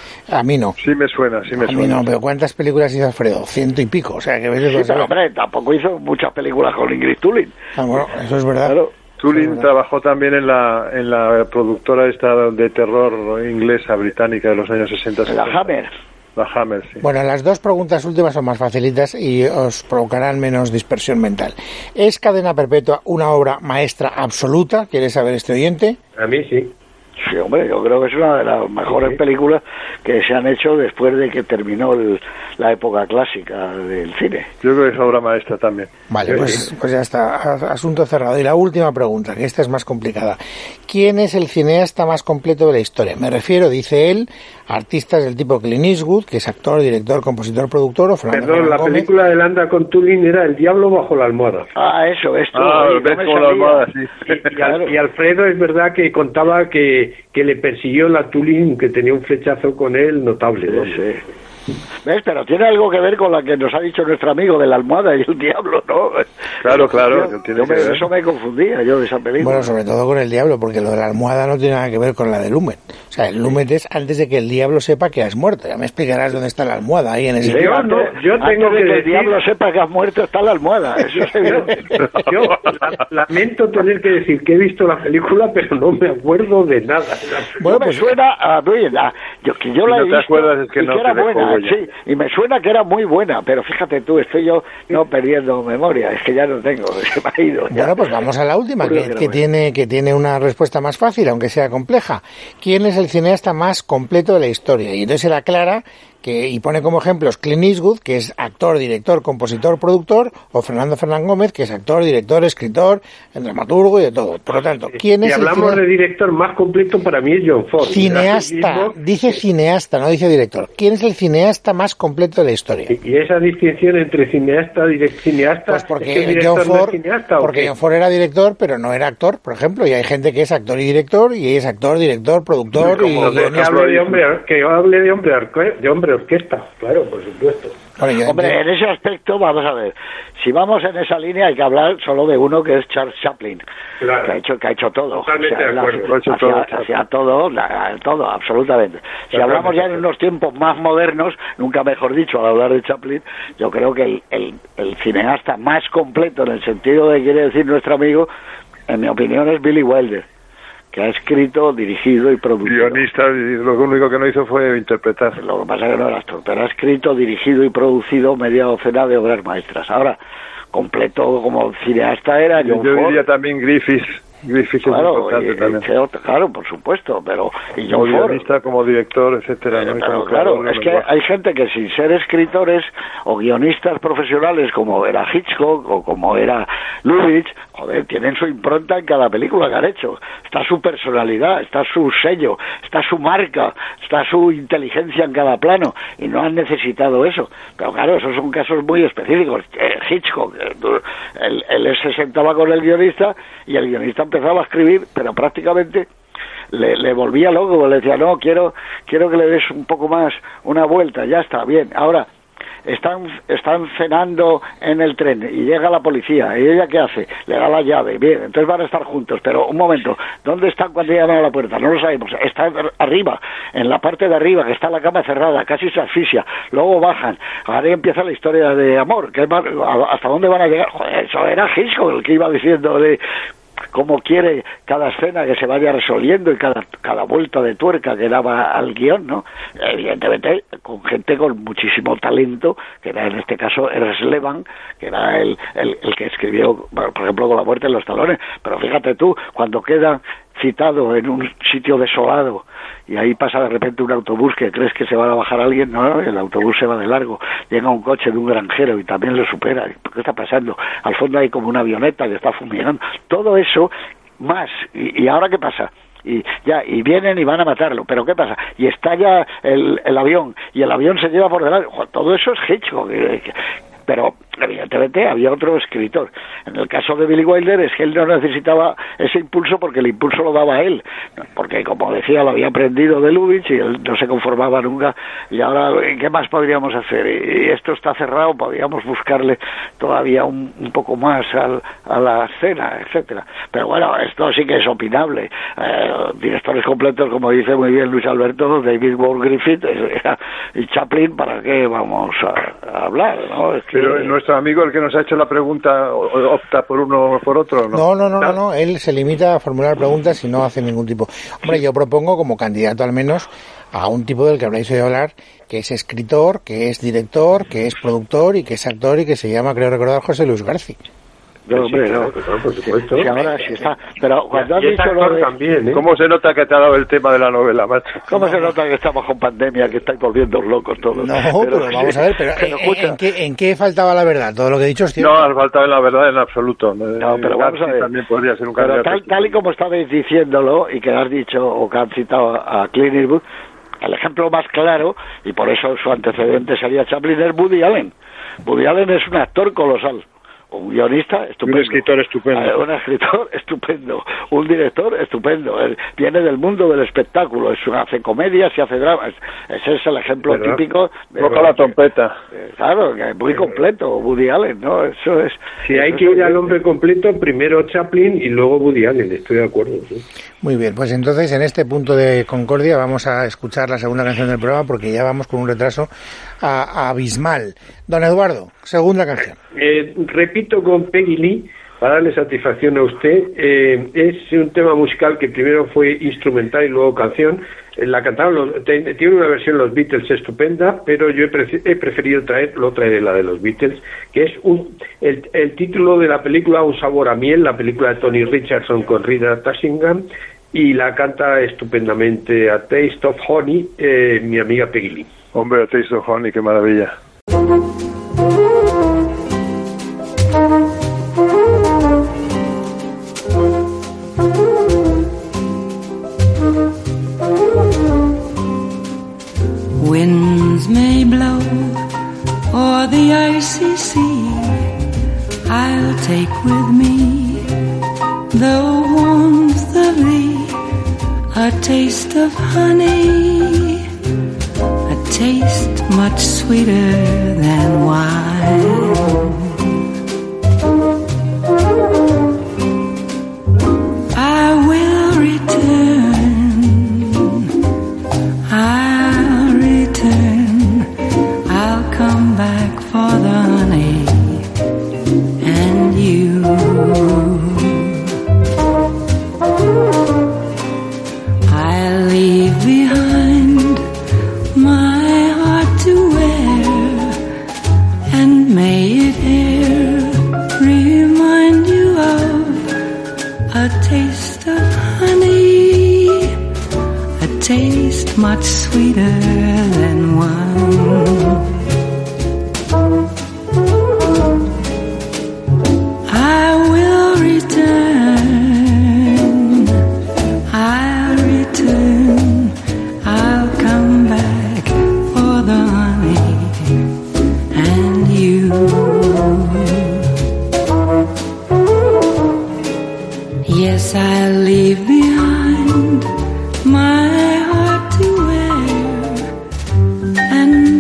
a mí no. Sí me suena. A mí no, pero ¿cuántas películas hizo Alfredo? 100 y pico, o sea, que a veces... Sí, vas a pero ver. hombre, tampoco hizo muchas películas con Ingrid Tulin. Ah, bueno, eso es verdad. Claro. Tulin trabajó también en la productora esta de terror inglesa, británica de los años 60. La Hammer. La Hammer, sí. Bueno, las dos preguntas últimas son más facilitas y os provocarán menos dispersión mental. ¿Es Cadena Perpetua una obra maestra absoluta? ¿Quiere saber este oyente? A mí sí. Sí, hombre, yo creo que es una de las mejores películas que se han hecho después de que terminó la época clásica del cine. Yo creo que es obra maestra también. Vale, pues ya está, asunto cerrado. Y la última pregunta, que esta es más complicada. ¿Quién es el cineasta más completo de la historia? Me refiero, dice él, a artistas del tipo Clint Eastwood, que es actor, director, compositor, productor, o Fernando Perdón, la Gómez. película de Landa con Tulin era El Diablo bajo la almohada. Ah, eso, esto. Ves como la almohada, sí. Y Alfredo es verdad que contaba que le persiguió la Tulin, que tenía un flechazo con él notable. ¿no? Sí. ¿Ves? Pero tiene algo que ver con la que nos ha dicho nuestro amigo de la almohada y el diablo, ¿no? Claro, tiene que ver. Eso me confundía yo de esa película. Bueno, sobre todo con el diablo, porque lo de la almohada no tiene nada que ver con la de Lumet. O sea, el Lumet es antes de que el diablo sepa que has muerto. Ya me explicarás dónde está la almohada ahí en ese... Sí, Yo antes, yo antes tengo de que que el decir- diablo sepa que has muerto está la almohada. Eso es evidente. Yo lamento tener que decir que he visto la película, pero no me acuerdo de nada. Bueno, No me pues suena a que yo Si la no he te visto acuerdas es que y no que era te dejó buena, huella. sí, y me suena que era muy buena, pero fíjate tú, estoy yo no perdiendo memoria, es que ya no tengo, se me ha ido. ya. Bueno, pues vamos a la última, Seguro que era buena. tiene una respuesta más fácil, aunque sea compleja. ¿Quién es el cineasta más completo de la historia? Y entonces él aclara y pone como ejemplos Clint Eastwood, que es actor, director, compositor, productor, o Fernando Gómez, que es actor, director, escritor, dramaturgo y de todo. Por lo tanto, ¿quién Si es el hablamos de cineasta? director más completo, para mí es John Ford. Cineasta, dice cineasta, no dice director. ¿Quién es el cineasta más completo de la historia? Y esa distinción entre cineasta y cineasta, Pues ¿es que porque el director John no es Ford, cineasta o porque qué? John Ford era director, pero no era actor, por ejemplo, y hay gente que es actor y director, y es actor, director, productor y Como de- Que guionista. hable de hombre orquesta, claro, por supuesto. Bueno, yo Hombre, entiendo- en ese aspecto, vamos a ver, si vamos en esa línea hay que hablar solo de uno que es Charles Chaplin, Claro. que ha hecho todo. Totalmente de él acuerdo. Ha hecho hacía todo, todo, absolutamente. Si Totalmente hablamos ya de en acuerdo. unos tiempos más modernos, nunca mejor dicho, al hablar de Chaplin, yo creo que el cineasta más completo en el sentido de quiere decir nuestro amigo, en mi opinión, es Billy Wilder. que ha escrito, dirigido y producido. Guionista, lo único que no hizo fue interpretar. Lo que pasa es que no era actor, pero ha escrito, dirigido y producido media docena de obras maestras. Ahora, completo como cineasta era John Yo Ford. diría también Griffith. Griffith Claro, es importante también. claro, por supuesto, pero y Como John Ford. guionista, como director, etcétera, ¿no? Pero claro, es que hay gente que sin ser escritores o guionistas profesionales como era Hitchcock o como era Lubitsch, joder, tienen su impronta en cada película que han hecho. Está su personalidad, está su sello, está su marca, está su inteligencia en cada plano y no han necesitado eso. Pero claro, esos son casos muy específicos. Hitchcock, él se sentaba con el guionista y el guionista empezaba a escribir, pero prácticamente le volvía loco, le decía, no, quiero que le des un poco más, una vuelta, ya está, bien. Ahora, están cenando en el tren y llega la policía, ¿y ella qué hace? Le da la llave, bien, entonces van a estar juntos, pero un momento, ¿dónde están cuando llaman a la puerta? No lo sabemos, está arriba, en la parte de arriba, que está la cama cerrada, casi se asfixia, luego bajan, ahora empieza la historia de amor, ¿hasta dónde van a llegar? Joder, eso era Hitchcock el que iba diciendo de cómo quiere cada escena que se vaya resolviendo y cada vuelta de tuerca que daba al guión, ¿no? Evidentemente con gente con muchísimo talento, que era en este caso Ernst Lehmann, que era el que escribió, por ejemplo, Con la muerte en los talones. Pero fíjate tú, cuando queda citado en un sitio desolado y ahí pasa de repente un autobús que crees que se va a bajar alguien, no, el autobús se va de largo, llega un coche de un granjero y también lo supera. ¿Qué está pasando? Al fondo hay como una avioneta que está fumigando. Todo eso más. ¿Y ahora qué pasa? Y vienen y van a matarlo, pero ¿qué pasa? Y estalla el avión y el avión se lleva por delante. Todo eso es Hitchcock. Pero evidentemente había otro escritor. En el caso de Billy Wilder es que él no necesitaba ese impulso porque el impulso lo daba él, porque como decía lo había aprendido de Lubitsch y él no se conformaba nunca. Y ahora, ¿qué más podríamos hacer? Y esto está cerrado, podríamos buscarle todavía un poco más a la escena, etcétera. Pero bueno, esto sí que es opinable. Directores completos, como dice muy bien Luis Alberto, David Ward Griffith y Chaplin, ¿para qué vamos a hablar? ¿No? Es que... Pero nuestro amigo, el que nos ha hecho la pregunta, ¿opta por uno o por otro? No. Él se limita a formular preguntas y no hace ningún tipo. Hombre, yo propongo como candidato al menos a un tipo del que habréis oído hablar, que es escritor, que es director, que es productor y que es actor y que se llama, creo recordar, José Luis García. No, hombre, no, por supuesto. Sí, ahora sí está. Pero cuando has dicho lo de... también, ¿eh? ¿Cómo se nota que te ha dado el tema de la novela, macho? ¿Cómo se nota que estamos con pandemia, que estáis volviendo locos todos? No, pero vamos a ver, pero ¿en qué faltaba la verdad? Todo lo que he dicho es cierto. No, ha faltado la verdad en absoluto. No, pero vamos a ver. También podría ser un pero candidato. tal y como estabais diciéndolo y que has dicho o que han citado a Clint Eastwood, el ejemplo más claro, y por eso su antecedente sería Chaplin, es Woody Allen. Woody Allen es un actor colosal. Un guionista estupendo. Un escritor estupendo. Un escritor estupendo. Un director estupendo. Él viene del mundo del espectáculo. Hace comedias y hace dramas. Ese es el ejemplo típico. Toca la trompeta. Claro, muy completo. Woody Allen, ¿no? Eso es. Si hay que ir al hombre completo, primero Chaplin y luego Woody Allen. Estoy de acuerdo. ¿Sí? Muy bien, pues entonces en este punto de concordia vamos a escuchar la segunda canción del programa porque ya vamos con un retraso abismal. Don Eduardo, segunda canción. Repito con Peggy Lee, para darle satisfacción a usted, es un tema musical que primero fue instrumental y luego canción. La cantaron, tiene una versión los Beatles estupenda, pero yo he preferido traeré la de los Beatles, que es el título de la película Un sabor a miel, la película de Tony Richardson con Rita Tassingham, y la canta estupendamente A Taste of Honey, mi amiga Peggy Lee. Hombre, A Taste of Honey, qué maravilla. Winds may blow o'er the icy sea, I'll take with me the warmth of thee, a taste of honey, a taste much sweeter than wine. I will return, I'll come back for the honey and you.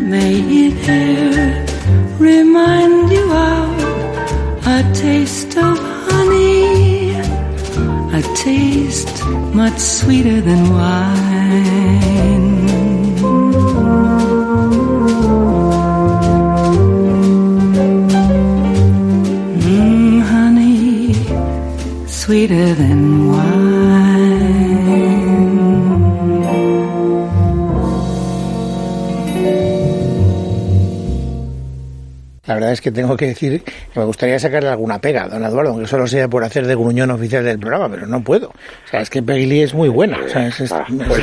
May it ever remind you of a taste of honey, a taste much sweeter than wine. Honey, sweeter than wine. La verdad es que tengo que decir que me gustaría sacarle alguna pega a don Eduardo, aunque solo sea por hacer de gruñón oficial del programa, pero no puedo. O sea, es que Peggy Lee es muy buena. O sea, pues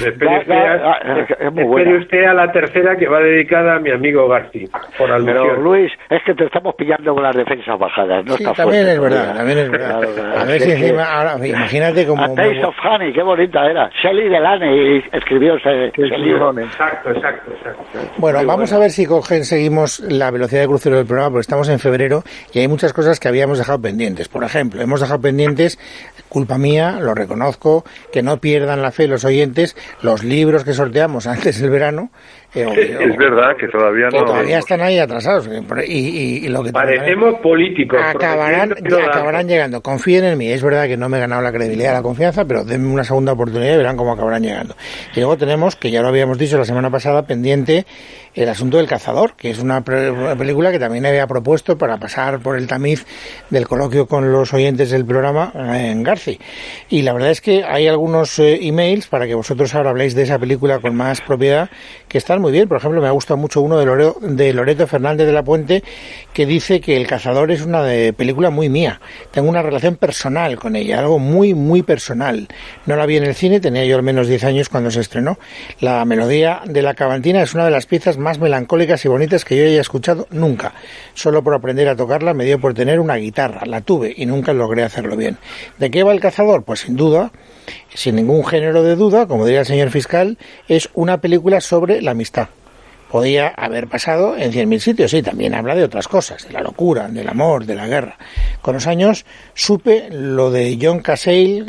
espere usted a la tercera, que va dedicada a mi amigo García, por alusión. Pero Luis, es que te estamos pillando con las defensas bajadas, no sí, está también fuerte, es verdad, también es verdad. Claro, a ver si encima, ahora, imagínate como... A Taste of Honey, qué bonita era. Shelley Delaney escribió ese libro. Exacto. Bueno, vamos a ver si seguimos la velocidad de crucero del programa, porque estamos en febrero y hay muchas cosas que habíamos dejado pendientes. Por ejemplo, hemos dejado pendientes, culpa mía, lo reconozco, que no pierdan la fe los oyentes, los libros que sorteamos antes del verano. Es verdad que todavía no... Todavía están ahí atrasados. Y lo que parecemos políticos. Acabarán llegando. Confíen en mí. Es verdad que no me he ganado la credibilidad, la confianza, pero denme una segunda oportunidad y verán cómo acabarán llegando. Y luego tenemos, que ya lo habíamos dicho la semana pasada, pendiente el asunto del cazador, que es una película que también había propuesto para pasar por el tamiz del coloquio con los oyentes del programa en Garci. Y la verdad es que hay algunos emails para que vosotros ahora habléis de esa película con más propiedad, que están muy bien. Por ejemplo, me ha gustado mucho uno de Loreto Fernández de la Puente, que dice que El Cazador es una película muy mía. Tengo una relación personal con ella, algo muy, muy personal. No la vi en el cine, tenía yo al menos 10 años cuando se estrenó. La melodía de la Cavantina es una de las piezas más melancólicas y bonitas que yo haya escuchado nunca. Solo por aprender a tocarla me dio por tener una guitarra. La tuve y nunca logré hacerlo bien. ¿De qué va El Cazador? Pues sin duda, sin ningún género de duda, como diría el señor fiscal, es una película sobre la amistad. Podía haber pasado en 100.000 sitios, sí, también habla de otras cosas, de la locura, del amor, de la guerra. Con los años supe lo de John Cazale,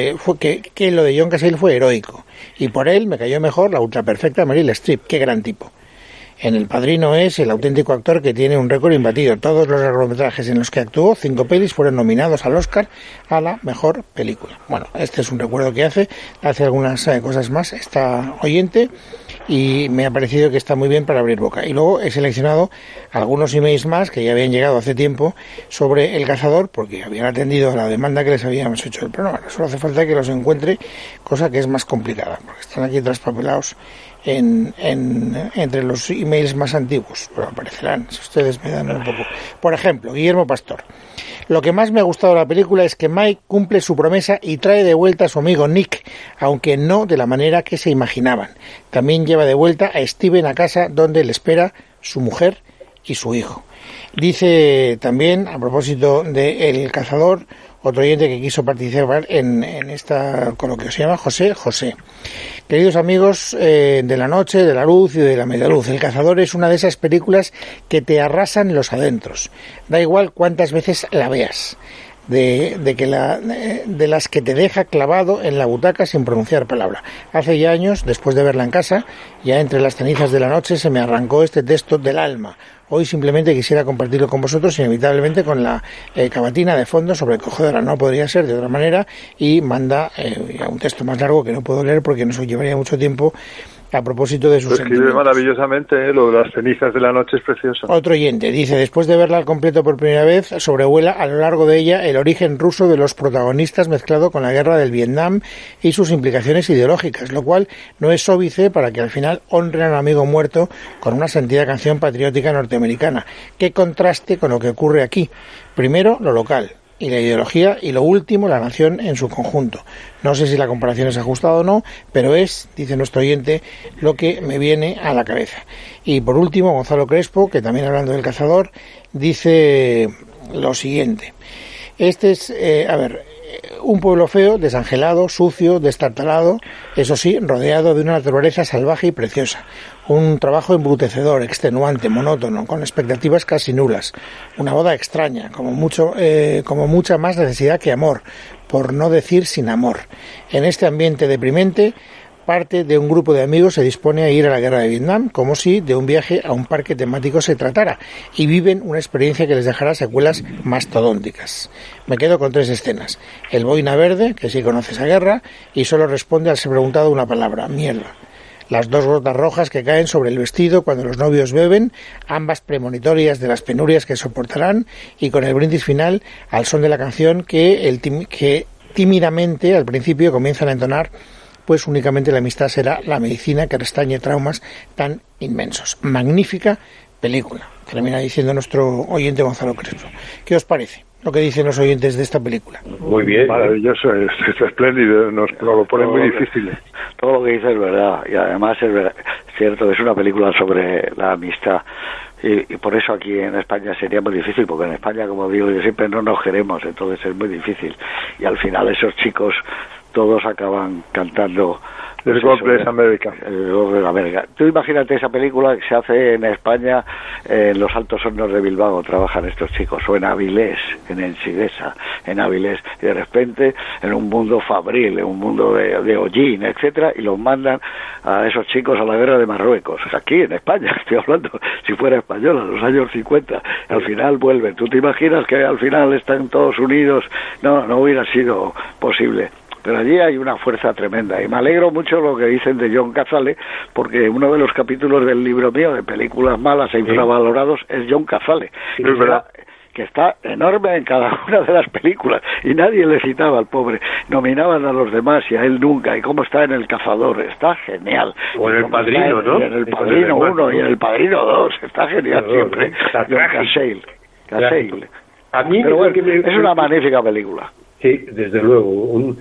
que lo de John Cazale fue heroico, y por él me cayó mejor la ultraperfecta Meryl Streep, qué gran tipo. En El Padrino es el auténtico actor que tiene un récord imbatido. Todos los largometrajes en los que actuó, 5 pelis, fueron nominados al Oscar a la mejor película. Bueno, este es un recuerdo que hace algunas cosas más, está oyente, y me ha parecido que está muy bien para abrir boca. Y luego he seleccionado algunos emails más que ya habían llegado hace tiempo sobre El Cazador, porque habían atendido a la demanda que les habíamos hecho del programa. Solo hace falta que los encuentre, cosa que es más complicada, porque están aquí traspapelados entre los emails más antiguos, pero aparecerán si ustedes me dan un poco. Por ejemplo, Guillermo Pastor: lo que más me ha gustado de la película es que Mike cumple su promesa y trae de vuelta a su amigo Nick, aunque no de la manera que se imaginaban. También lleva de vuelta a Steven a casa, donde le espera su mujer y su hijo. Dice también, a propósito de El Cazador, otro oyente que quiso participar en esta coloquio, se llama José. Queridos amigos de la noche, de la luz y de la medialuz, El Cazador es una de esas películas que te arrasan los adentros. Da igual cuántas veces la veas. De las que te deja clavado en la butaca sin pronunciar palabra. Hace ya años, después de verla en casa, ya entre las cenizas de la noche, se me arrancó este texto del alma. Hoy simplemente quisiera compartirlo con vosotros, inevitablemente con la cavatina de fondo sobrecogedora. No podría ser de otra manera, y manda un texto más largo que no puedo leer porque nos llevaría mucho tiempo, a propósito de sus sentimientos. Escribe maravillosamente, lo de las cenizas de la noche es precioso. Otro oyente dice: después de verla al completo por primera vez, sobrevuela a lo largo de ella el origen ruso de los protagonistas mezclado con la guerra del Vietnam y sus implicaciones ideológicas, lo cual no es óbice para que al final honren a un amigo muerto con una sentida canción patriótica norteamericana. Qué contraste con lo que ocurre aquí. Primero, lo local y la ideología, y lo último, la nación en su conjunto. No sé si la comparación es ajustada o no, pero es, dice nuestro oyente, lo que me viene a la cabeza. Y por último, Gonzalo Crespo, que también hablando del Cazador, dice lo siguiente: este es, un pueblo feo, desangelado, sucio, destartalado, eso sí, rodeado de una naturaleza salvaje y preciosa. Un trabajo embrutecedor, extenuante, monótono, con expectativas casi nulas. Una boda extraña, como mucha más necesidad que amor, por no decir sin amor. En este ambiente deprimente parte de un grupo de amigos se dispone a ir a la guerra de Vietnam, como si de un viaje a un parque temático se tratara, y viven una experiencia que les dejará secuelas mastodónticas. Me quedo con 3 escenas. El boina verde, que sí conoce esa guerra, y solo responde al ser preguntado una palabra: mierda. Las 2 gotas rojas que caen sobre el vestido cuando los novios beben, ambas premonitorias de las penurias que soportarán, y con el brindis final al son de la canción que tímidamente al principio comienzan a entonar, pues únicamente la amistad será la medicina que restañe traumas tan inmensos. Magnífica película, termina diciendo nuestro oyente Gonzalo Crespo. ¿Qué os parece lo que dicen los oyentes de esta película? Muy bien. Maravilloso, es espléndido, nos lo pone muy difícil. Todo lo que dice es verdad, y además es cierto, es una película sobre la amistad. Y por eso aquí en España sería muy difícil, porque en España, como digo yo siempre, no nos queremos, entonces es muy difícil. Y al final esos chicos todos acaban cantando God Bless America. Tú imagínate esa película que se hace en España, en los Altos Hornos de Bilbao trabajan estos chicos, o en Avilés, en Ensidesa, en Avilés, y de repente en un mundo fabril, en un mundo de hollín, etcétera, y los mandan a esos chicos a la guerra de Marruecos, aquí en España, estoy hablando, si fuera española, en los años 50, al final vuelven. ¿Tú te imaginas que al final están todos unidos? No hubiera sido posible. Pero allí hay una fuerza tremenda, y me alegro mucho lo que dicen de John Cazale, porque uno de los capítulos del libro mío de películas malas e infravalorados es John Cazale, que está enorme en cada una de las películas, y nadie le citaba al pobre, nominaban a los demás y a él nunca, y cómo está en El Cazador, está genial. O en El Padrino, ¿no? En El Padrino 1 y en El Padrino 2, está genial siempre. John Cazale. A mí pero bueno, es una magnífica película. Sí, desde luego,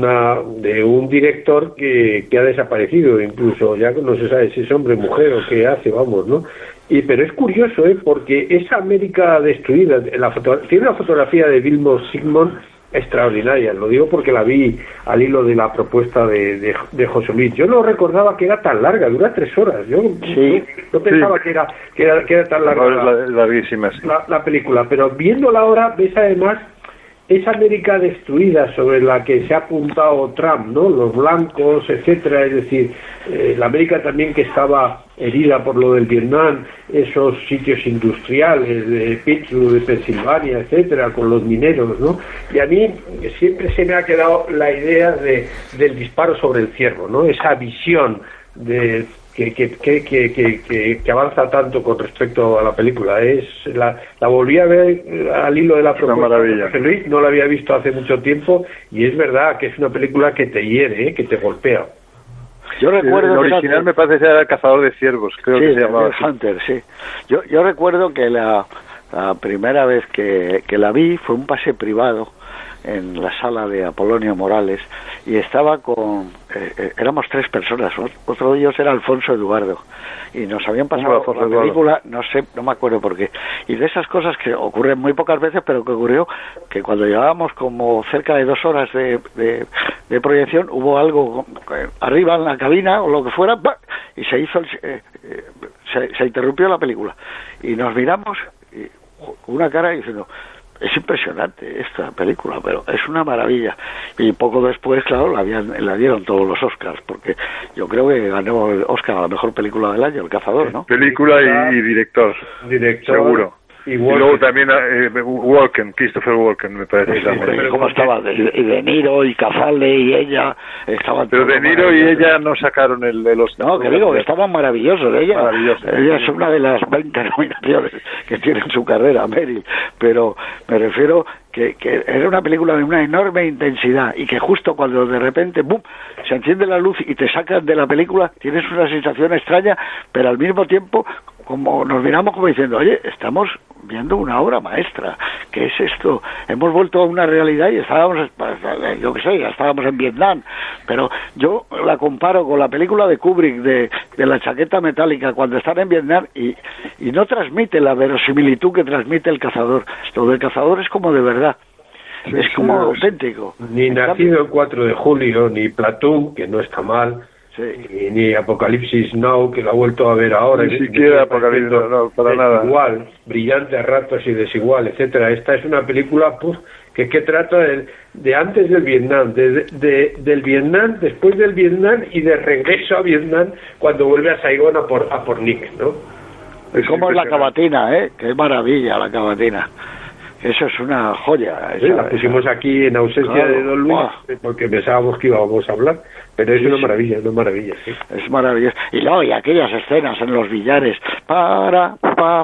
de un director que ha desaparecido, incluso ya no se sabe si es hombre, mujer o qué hace, vamos, ¿no? Pero es curioso, porque esa América destruida, tiene una fotografía de Vilmos Zsigmond extraordinaria, lo digo porque la vi al hilo de la propuesta de José Luis. Yo no recordaba que era tan larga, dura 3 horas. Yo no pensaba que era tan larga larguísima, sí. la película, pero viéndola ahora ves además esa América destruida sobre la que se ha apuntado Trump, ¿no? Los blancos, etcétera, es decir, la América también que estaba herida por lo del Vietnam, esos sitios industriales de Pittsburgh, de Pensilvania, etcétera, con los mineros, ¿no? Y a mí siempre se me ha quedado la idea del disparo sobre el ciervo, ¿no? Esa visión de que avanza tanto con respecto a la película. La volví a ver al hilo de la propuesta de José Luis, no la había visto hace mucho tiempo, y es verdad que es una película que te hiere, que te golpea. Yo recuerdo el original me parece que era El Cazador de Ciervos, creo que se llamaba Hunter, sí. Yo recuerdo que la primera vez que la vi fue un pase privado en la sala de Apolonio Morales, y estaba éramos 3 personas, otro de ellos era Alfonso Eduardo, y nos habían pasado por la película, no me acuerdo por qué, y de esas cosas que ocurren muy pocas veces, pero que ocurrió que cuando llevábamos como cerca de 2 horas de proyección, hubo algo arriba en la cabina o lo que fuera, y se hizo se interrumpió la película, y nos miramos y, con una cara diciendo: es impresionante esta película, pero es una maravilla. Y poco después, claro, la dieron todos los Oscars, porque yo creo que ganó el Oscar a la mejor película del año, El Cazador, ¿no? Película y director, seguro. Y luego también Christopher Walken, me parece. Sí, ¿cómo estaba? Y De Niro y Cazale y ella estaban. Pero De Niro y ella no sacaron el Oscar. No, que digo, estaban maravillosos. Ella es una de las 20 nominaciones que tiene en su carrera, Meryl. Pero me refiero que era una película de una enorme intensidad, y que justo cuando de repente ¡bum!, se enciende la luz y te sacan de la película, tienes una sensación extraña, pero al mismo tiempo como nos miramos como diciendo: oye, estamos viendo una obra maestra, ¿qué es esto? Hemos vuelto a una realidad y estábamos, yo qué sé, ya estábamos en Vietnam, pero yo la comparo con la película de Kubrick de la chaqueta metálica, cuando están en Vietnam, y no transmite la verosimilitud que transmite El Cazador. Lo del Cazador es como de verdad, es como auténtico. Ni Nacido el 4 de julio, ni Platoon, que no está mal. ni Apocalipsis Now, que lo ha vuelto a ver ahora. Ni siquiera Apocalipsis Now, para nada. Igual, brillante a ratos y desigual, etcétera. Esta es una película que trata de antes del Vietnam, del Vietnam, después del Vietnam y de regreso a Vietnam cuando vuelve a Saigón a por Nick, ¿no? ¿Cómo es la cavatina, Qué maravilla la cavatina. Eso es una joya. Sí, la pusimos aquí en ausencia de Don Luis, porque pensábamos que íbamos a hablar, pero es una maravilla, sí. Es maravilloso. Y luego, y aquellas escenas en los billares, para... No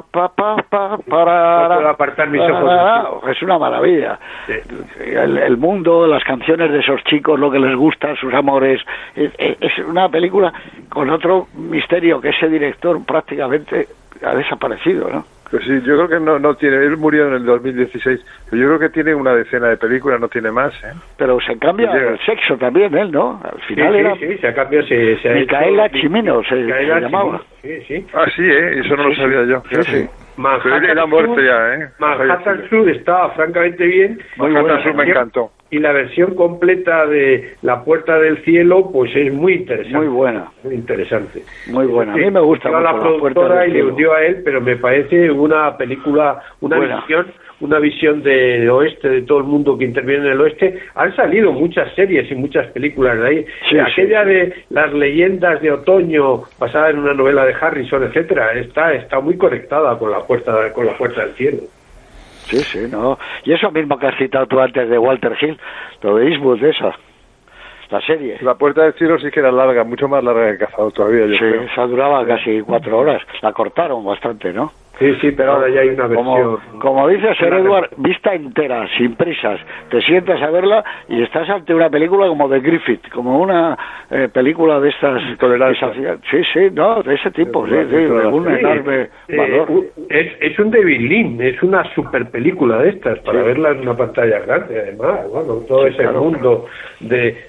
puedo apartar mis ojos. Es una maravilla. Sí. El mundo, las canciones de esos chicos, lo que les gusta, sus amores, es una película con otro misterio, que ese director prácticamente ha desaparecido, ¿no? Pues sí, yo creo que no tiene, él murió en el 2016, pero yo creo que tiene una decena de películas, no tiene más, Pero se cambia el sexo también, él, ¿no? Al final era... Sí, se ha cambiado, Micaela Cimino se llamaba. Sí. Ah, sí, eso no lo sabía yo. Sí. Manhattan era muerto ya, Manhattan Sur estaba francamente bien. Manhattan Sur me encantó. Y la versión completa de La Puerta del Cielo, pues es muy interesante. Muy buena. Muy interesante. Muy buena. A mí me gusta mucho La productora y le hundió a él, pero me parece una película, una visión del oeste, de todo el mundo que interviene en el oeste. Han salido muchas series y muchas películas de ahí. Aquella de las leyendas de otoño, basada en una novela de Harrison, etcétera, está muy conectada con la puerta del cielo. Sí, no. Y eso mismo que has citado tú antes de Walter Hill, lo de Eastwood, la serie. La Puerta del Cielo sí que era larga, mucho más larga que El Cazador todavía, yo creo. Esa duraba casi 4 horas. La cortaron bastante, ¿no? Sí, pero ahora ya hay una versión. Como dice Sir Edward, vista entera, sin prisas. Te sientas a verla y estás ante una película como de Griffith, como una película de estas... Sí, no, de ese tipo, de un enorme valor. Es un David Lean, es una super película de estas, para verla en una pantalla grande, además. Bueno, todo ese mundo es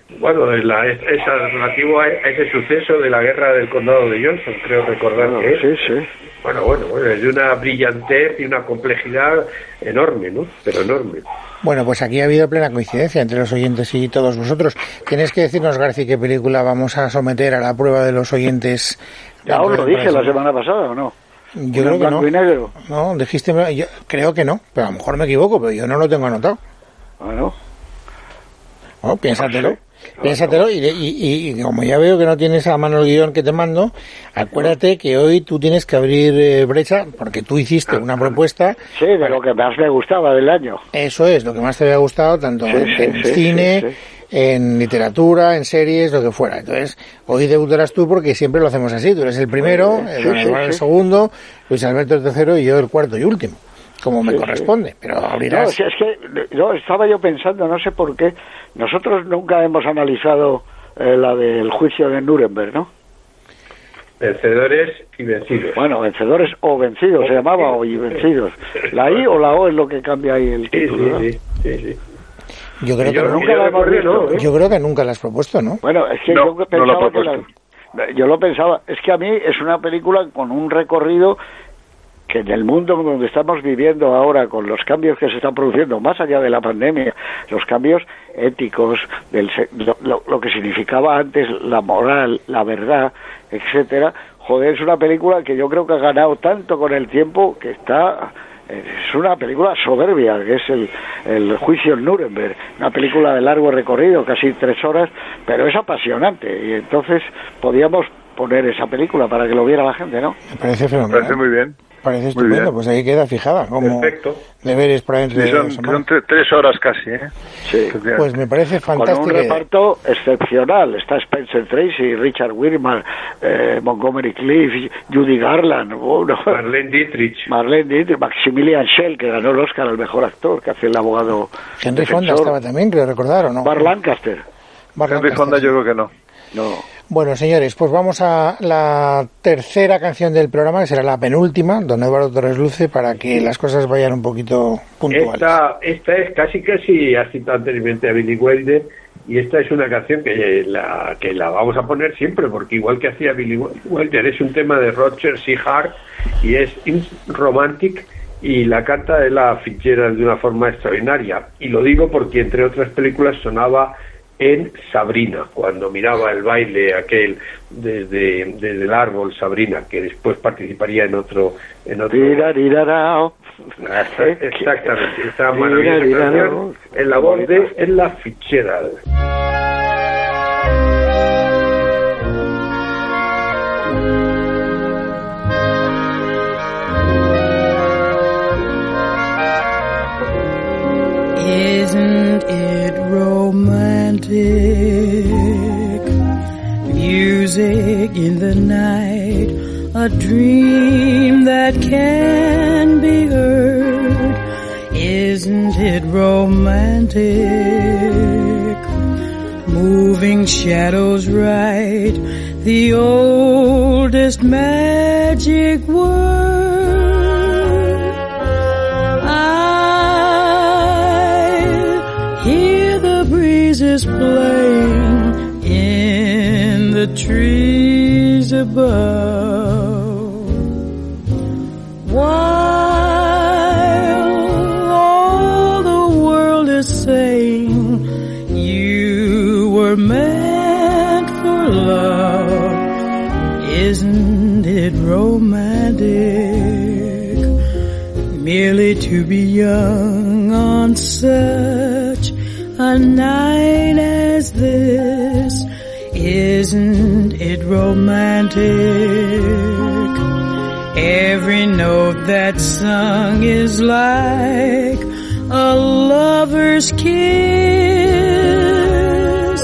relativo a ese suceso de la guerra del condado de Johnson, creo recordar que es. Sí. Bueno, es de una brillantez y una complejidad enorme, ¿no? Pero enorme. Bueno, pues aquí ha habido plena coincidencia entre los oyentes y todos vosotros. Tienes que decirnos, García, qué película vamos a someter a la prueba de los oyentes. Ya os lo dije la semana pasada, ¿o no? Yo creo que no. Y negro. No, dijiste, yo creo que no, pero a lo mejor me equivoco, pero yo no lo tengo anotado. Bueno, piénsatelo. Piénsatelo y como ya veo que no tienes a mano el guión que te mando, acuérdate que hoy tú tienes que abrir brecha porque tú hiciste una propuesta. Sí, de lo que más me gustaba del año. Eso es, lo que más te había gustado, tanto en cine, en literatura, en series, lo que fuera. Entonces, hoy debutarás tú porque siempre lo hacemos así. Tú eres el primero, el segundo, Luis Alberto el tercero y yo el cuarto y último. Como me corresponde, pero abrirás... No, es que estaba yo pensando, no sé por qué, nosotros nunca hemos analizado la del juicio de Nuremberg, ¿no? Vencedores y vencidos. Bueno, vencedores o vencidos, se llamaba, y vencidos. ¿La I o la O es lo que cambia ahí el título? Sí. Yo creo que nunca la hemos visto. Yo creo que nunca la has propuesto, ¿no? Bueno, es que yo pensaba yo lo pensaba, es que a mí es una película con un recorrido que en el mundo donde estamos viviendo ahora, con los cambios que se están produciendo, más allá de la pandemia, los cambios éticos, lo que significaba antes la moral, la verdad, etcétera, es una película que yo creo que ha ganado tanto con el tiempo que es una película soberbia, que es el juicio en Nuremberg, una película de largo recorrido, casi 3 horas, pero es apasionante, y entonces podíamos poner esa película para que lo viera la gente, ¿no? Me parece fenomenal. Me parece muy bien. Parece estupendo, pues ahí queda fijada como deberes para dentro de la semana. Son 3 horas casi, Sí. Pues me parece fantástico. Con un reparto excepcional. Está Spencer Tracy, Richard Widmark, Montgomery Clift, Judy Garland, Marlene Dietrich, Maximilian Schell, que ganó el Oscar al mejor actor, que hace el abogado. Henry Fonda estaba también, creo recordar, ¿o no? Burt Lancaster. Henry Fonda yo creo que no. Bueno, señores, pues vamos a la tercera canción del programa, que será la penúltima, don Eduardo Torres Luce, para que las cosas vayan un poquito puntuales. Esta es casi, ha citado anteriormente a Billy Wilder, y esta es una canción que la vamos a poner siempre, porque igual que hacía Billy Wilder, es un tema de Roger C. Hart, y es romantic, y la canta Ella Fitzgerald de una forma extraordinaria. Y lo digo porque, entre otras películas, sonaba en Sabrina, cuando miraba el baile aquel desde el árbol, Sabrina, que después participaría en otro. Exactamente, esta maravillosa canción en la voz de Ella Fitzgerald. Isn't it romantic? Music in the night, a dream that can be heard. Isn't it romantic? Moving shadows right, the oldest magic word. Is playing in the trees above, while all the world is saying you were meant for love. Isn't it romantic merely to be young on such a night as this? Isn't it romantic? Every note that's sung is like a lover's kiss.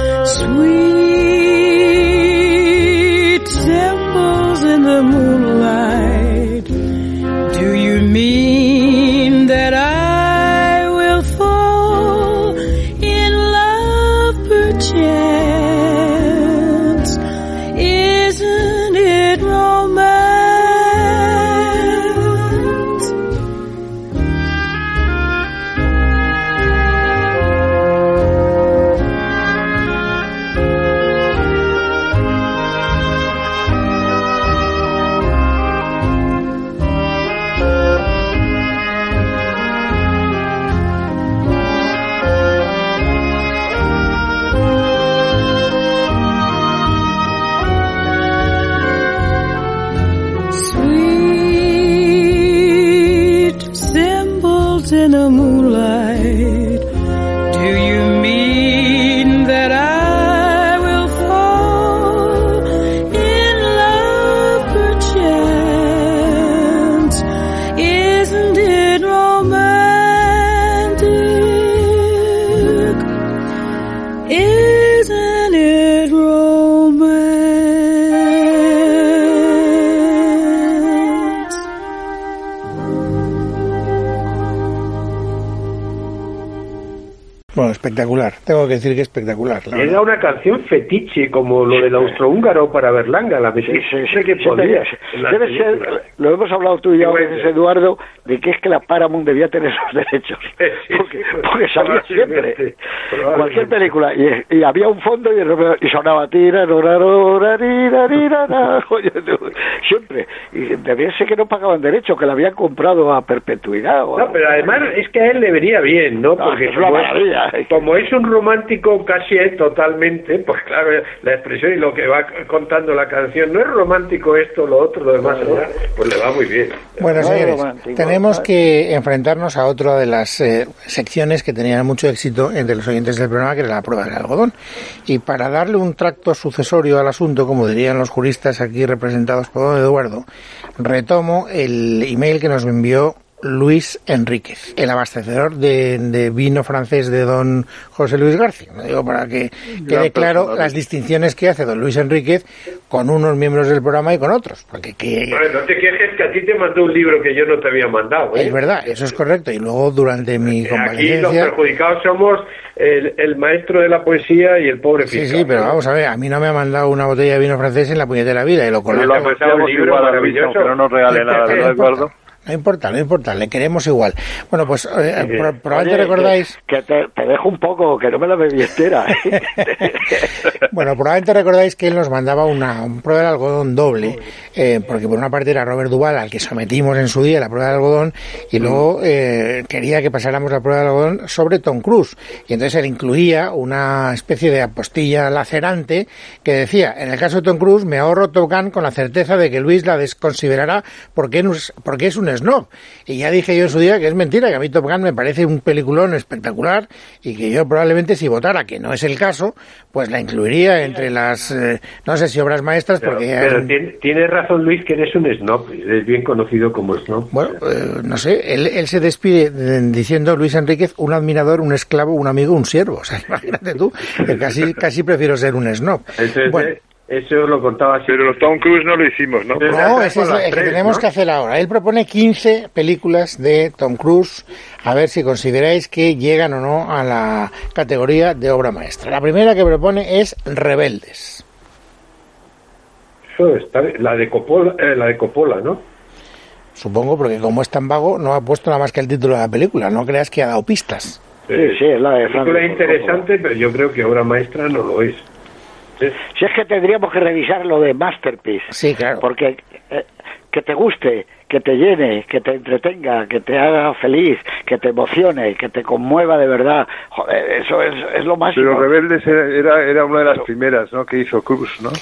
Sweet symbols in the moonlight. Do you mean that I will fall in love perchance? Isn't it romance? In the moonlight, do you mean that I will fall in love perchance? Isn't it romantic? Isn't it romance? Bueno, espectacular. Tengo que decir que espectacular. Era una canción fetiche, como lo del austrohúngaro para Berlanga. La sé que podía. Debe ser, lo hemos hablado tú y yo a veces, Eduardo, de que es que la Paramount debía tener los derechos. Porque salía siempre. Cualquier película. Y había un fondo y sonaba tira, siempre. Y debía ser que no pagaban derechos, que la habían comprado a perpetuidad. No, pero además es que a él le venía bien, ¿no? Porque es una maravilla. Como es un romántico casi totalmente, pues claro, la expresión y lo que va contando la canción, no es romántico esto, lo otro, lo demás, pues le va muy bien. Bueno, señores, tenemos que enfrentarnos a otra de las secciones que tenían mucho éxito entre los oyentes del programa, que era la prueba del algodón. Y para darle un tracto sucesorio al asunto, como dirían los juristas aquí representados por don Eduardo, retomo el email que nos envió Luis Enríquez, el abastecedor de vino francés de don José Luis García. Lo digo para que quede claro las distinciones que hace don Luis Enríquez con unos miembros del programa y con otros. Porque Bueno, no te quejes, que a ti te mandó un libro que yo no te había mandado. Es verdad, eso es correcto. Y luego durante mi convalecencia... Aquí los perjudicados somos el maestro de la poesía y el pobre fiscal. Sí, pero vamos a ver, a mí no me ha mandado una botella de vino francés en la puñetera vida. Y lo conozco. Lo apreciamos igual, maravilloso. Que no nos regale nada, ¿verdad, Eduardo? No importa, le queremos igual. Bueno, pues probablemente recordáis... Que te dejo un poco, que no me la bebí entera. Bueno, probablemente recordáis que él nos mandaba un prueba de algodón doble, porque por una parte era Robert Duvall, al que sometimos en su día la prueba de algodón, y luego quería que pasáramos la prueba de algodón sobre Tom Cruise. Y entonces él incluía una especie de apostilla lacerante que decía, en el caso de Tom Cruise, me ahorro Top Gun con la certeza de que Luis la desconsiderará porque es un snob. Y ya dije yo en su día que es mentira, que a mí Top Gun me parece un peliculón espectacular y que yo probablemente si votara, que no es el caso, pues la incluiría entre las, no sé si obras maestras, porque... Pero tienes razón, Luis, que eres un snob, eres bien conocido como snob. Bueno, no sé, él se despide diciendo, Luis Enríquez, un admirador, un esclavo, un amigo, un siervo. O sea, imagínate tú, que casi prefiero ser un snob. Entonces, bueno, eso lo contaba así. Pero los Tom Cruise no lo hicimos, ¿no? No, ese es el que tenemos que hacer ahora. Él propone 15 películas de Tom Cruise, a ver si consideráis que llegan o no a la categoría de obra maestra. La primera que propone es Rebeldes. Eso está, la de Coppola, ¿no? Supongo, porque como es tan vago, no ha puesto nada más que el título de la película. No creas que ha dado pistas. Sí, es la de Francis. Es interesante, pero yo creo que obra maestra no lo es. Si es que tendríamos que revisar lo de Masterpiece. Sí, claro. Porque que te guste, que te llene, que te entretenga, que te haga feliz, que te emocione, que te conmueva de verdad. Joder, eso es lo máximo. Pero Rebeldes era una de las primeras, ¿no? Que hizo Cruise, ¿no?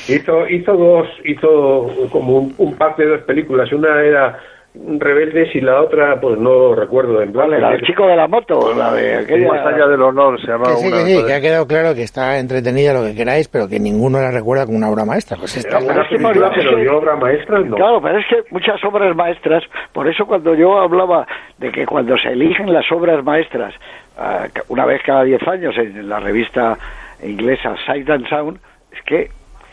Hizo como un pack de dos películas. Una era Rebeldes y la otra, pues no recuerdo en plan. El chico de la moto, la de aquella... Batalla del Honor se llamaba. Sí, que ha quedado claro que está entretenida lo que queráis, pero que ninguno la recuerda como una obra maestra. Pues está una película, pero yo obra maestra no. Claro, pero es que muchas obras maestras, por eso cuando yo hablaba de que cuando se eligen las obras maestras, una vez cada 10 años en la revista inglesa Sight and Sound, es que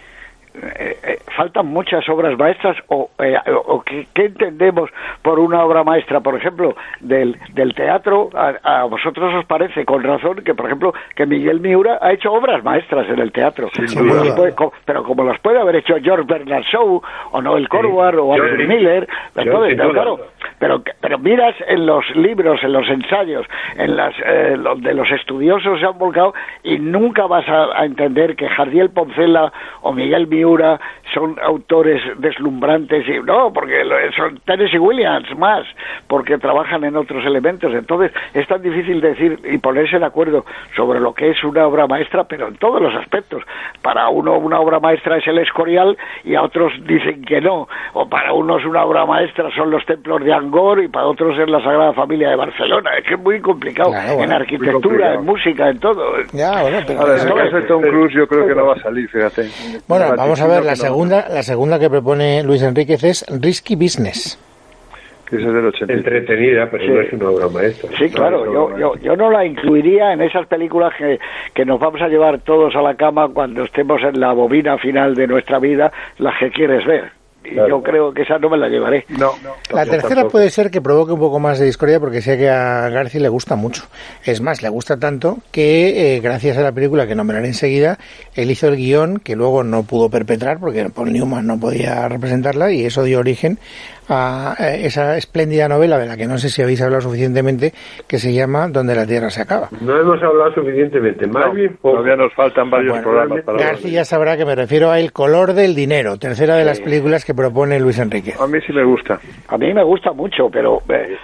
faltan muchas obras maestras o ¿qué entendemos por una obra maestra? Por ejemplo, del teatro, a vosotros os parece, con razón, que por ejemplo, que Miguel Miura ha hecho obras maestras en el teatro, pero como las puede haber hecho George Bernard Shaw o Noel Coward o Arthur Miller, entonces, claro, pero miras en los libros, en los ensayos, en donde los estudiosos se han volcado y nunca vas a entender que Jardiel Poncela o Miguel Miura son autores deslumbrantes y no, porque son Tennessee Williams más, porque trabajan en otros elementos. Entonces es tan difícil decir y ponerse de acuerdo sobre lo que es una obra maestra, pero en todos los aspectos. Para uno una obra maestra es El Escorial y a otros dicen que no, o para unos una obra maestra son los templos de Angkor y para otros es la Sagrada Familia de Barcelona. Es que es muy complicado, claro, en arquitectura, en música, en todo. Ya, bueno, pero ahora, en el caso de Tom Cruise yo creo que no va a salir, fíjate. Bueno, vamos a ver, la segunda que propone Luis Enríquez es Risky Business. Que eso es del 80. Entretenida, pero no es una obra maestra. Sí, claro, yo no la incluiría en esas películas que nos vamos a llevar todos a la cama cuando estemos en la bobina final de nuestra vida, las que quieres ver. Y claro, yo creo que esa no me la llevaré. No. La tercera tampoco. Puede ser que provoque un poco más de discordia porque sé que a García le gusta mucho. Es más, le gusta tanto que gracias a la película que nombraré enseguida, él hizo el guión que luego no pudo perpetrar porque Paul Newman no podía representarla y eso dio origen a esa espléndida novela de la que no sé si habéis hablado suficientemente, que se llama Donde la Tierra se acaba. No hemos hablado suficientemente, más bien todavía nos faltan varios programas para García ya sabrá que me refiero a El color del dinero, tercera de las películas que propone Luis Enríquez. A mí sí me gusta. A mí me gusta mucho, pero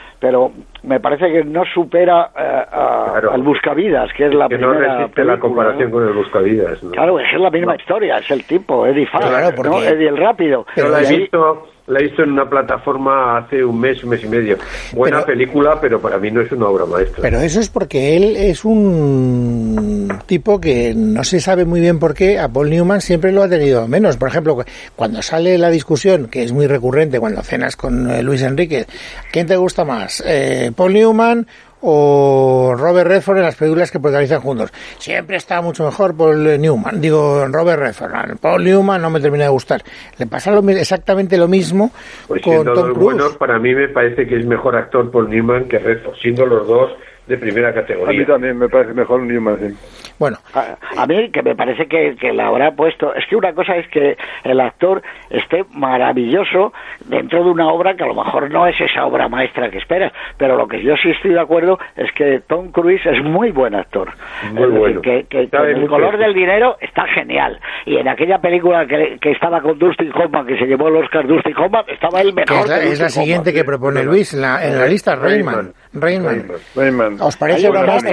me parece que no supera al Buscavidas, que es la primera no resiste película, la comparación con el Buscavidas, ¿no? Claro, es la misma historia, es el tipo, Eddie Falk, claro, porque... ¿no? Eddie el Rápido. Pero la he visto en una plataforma hace un mes y medio. Buena película, pero para mí no es una obra maestra. Pero eso es porque él es un tipo que no se sabe muy bien por qué a Paul Newman siempre lo ha tenido menos. Por ejemplo, cuando sale la discusión, que es muy recurrente cuando cenas con Luis Enríquez, ¿quién te gusta más? ¿Paul Newman o Robert Redford en las películas que protagonizan juntos? Siempre está mucho mejor Robert Redford. Paul Newman no me termina de gustar. Le pasa exactamente lo mismo pues con Tom Cruise. Bueno, para mí me parece que es mejor actor Paul Newman que Redford, siendo los dos de primera categoría. A mí también me parece mejor Newman. Sí. Bueno, a mí que me parece que la habrá puesto, es que una cosa es que el actor esté maravilloso dentro de una obra que a lo mejor no es esa obra maestra que esperas, pero lo que yo sí estoy de acuerdo es que Tom Cruise es muy buen actor. Muy bueno. Que El color del dinero está genial, y en aquella película que estaba con Dustin Hoffman, que se llevó el Oscar Dustin Hoffman, estaba el mejor. Es la siguiente que propone Luis en la lista, Rainman. ¿Os parece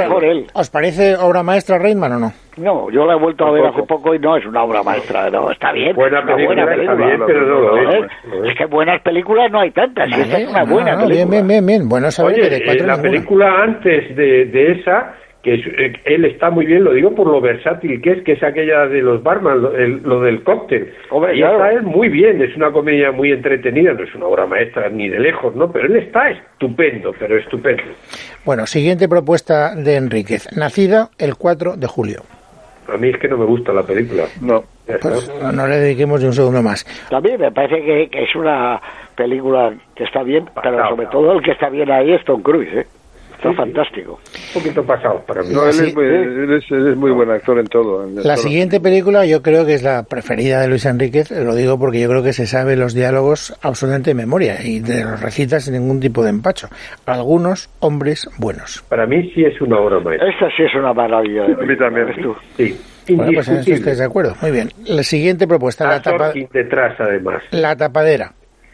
obra maestra Rainman o no? No, yo la he vuelto a ver hace poco y no es una obra maestra, no, está bien. Buena película. Está bien, pero no lo es. Es que buenas películas no hay tantas, esta es una buena película. Bien. Bueno, saber que de cuatro la ninguna. película antes de esa, que él está muy bien, lo digo por lo versátil que es aquella de los barman, lo del cóctel. Hombre, y está él muy bien, es una comedia muy entretenida, no es una obra maestra ni de lejos, ¿no? Pero él está estupendo. Bueno, siguiente propuesta de Enríquez, nacida el 4 de julio. A mí es que no me gusta la película. No. Pues no le dediquemos ni un segundo más. También me parece que es una película que está bien, pero sobre todo el que está bien ahí es Tom Cruise, ¿eh? Está fantástico. Un poquito pasado para mí. No, él es muy buen actor en todo. La siguiente película yo creo que es la preferida de Luis Enríquez, lo digo porque yo creo que se sabe los diálogos absolutamente de memoria y te los recita sin ningún tipo de empacho. Algunos hombres buenos. Para mí sí es una obra maestra. Esta sí es una maravilla. A mí también. Sí. Bueno, pues en eso estáis de acuerdo. Muy bien. La siguiente propuesta, detrás, además. La tapadera.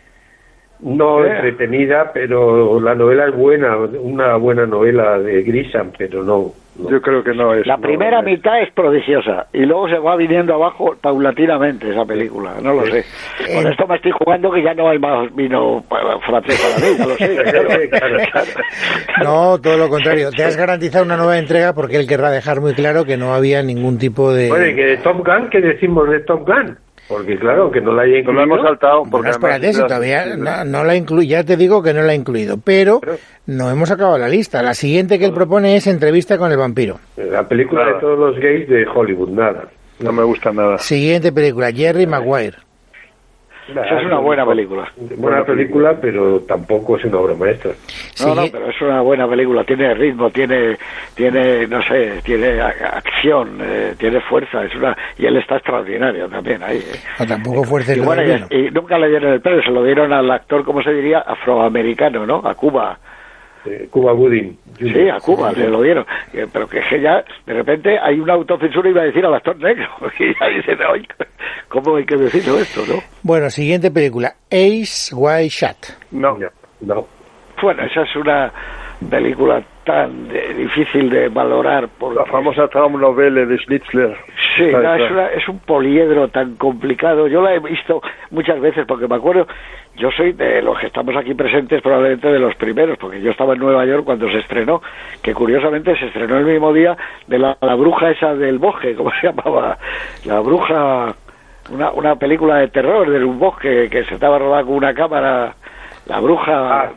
No entretenida, pero la novela es buena, una buena novela de Grisham, pero no. Yo creo que no es. La primera mitad es prodigiosa y luego se va viniendo abajo paulatinamente esa película, no lo sé. Con esto me estoy jugando que ya no hay más vino francés para mí, ya lo sé. Claro. No, todo lo contrario. Te has garantizado una nueva entrega porque él querrá dejar muy claro que no había ningún tipo de... Bueno, y que de Top Gun, ¿qué decimos de Top Gun? Porque claro, que no la haya incluido. No la hemos saltado. Porque espérate, si todavía no la incluye, ya te digo que no la ha incluido, pero no hemos acabado la lista. La siguiente que él propone es Entrevista con el vampiro. La película de todos los gays de Hollywood, nada. No me gusta nada. Siguiente película, Jerry Maguire. Esa es una buena película. Buena película, pero tampoco es una obra maestra. No, pero es una buena película. Tiene ritmo, tiene no sé, tiene acción, tiene fuerza. Y él está extraordinario también ahí. No, tampoco fuerza. Y nunca le dieron el premio, se lo dieron al actor, ¿cómo se diría? Afroamericano, ¿no? A Cuba. Cuba Gooding. Sí, a Cuba se lo dieron. Pero que ya, de repente, hay una autocensura, iba a decir al actor negro. Y ya dicen, oye, ¿cómo hay que decirlo esto, no? Bueno, siguiente película, Ace Wide Shut. No. Bueno, esa es una película tan difícil de valorar por la famosa Traumnovelle de Schnitzler. Sí, es un poliedro tan complicado. Yo la he visto muchas veces porque me acuerdo, yo soy de los que estamos aquí presentes probablemente de los primeros, porque yo estaba en Nueva York cuando se estrenó, que curiosamente se estrenó el mismo día de la bruja esa del bosque, ¿cómo se llamaba? La bruja, una película de terror de un bosque que se estaba rodando con una cámara. La bruja...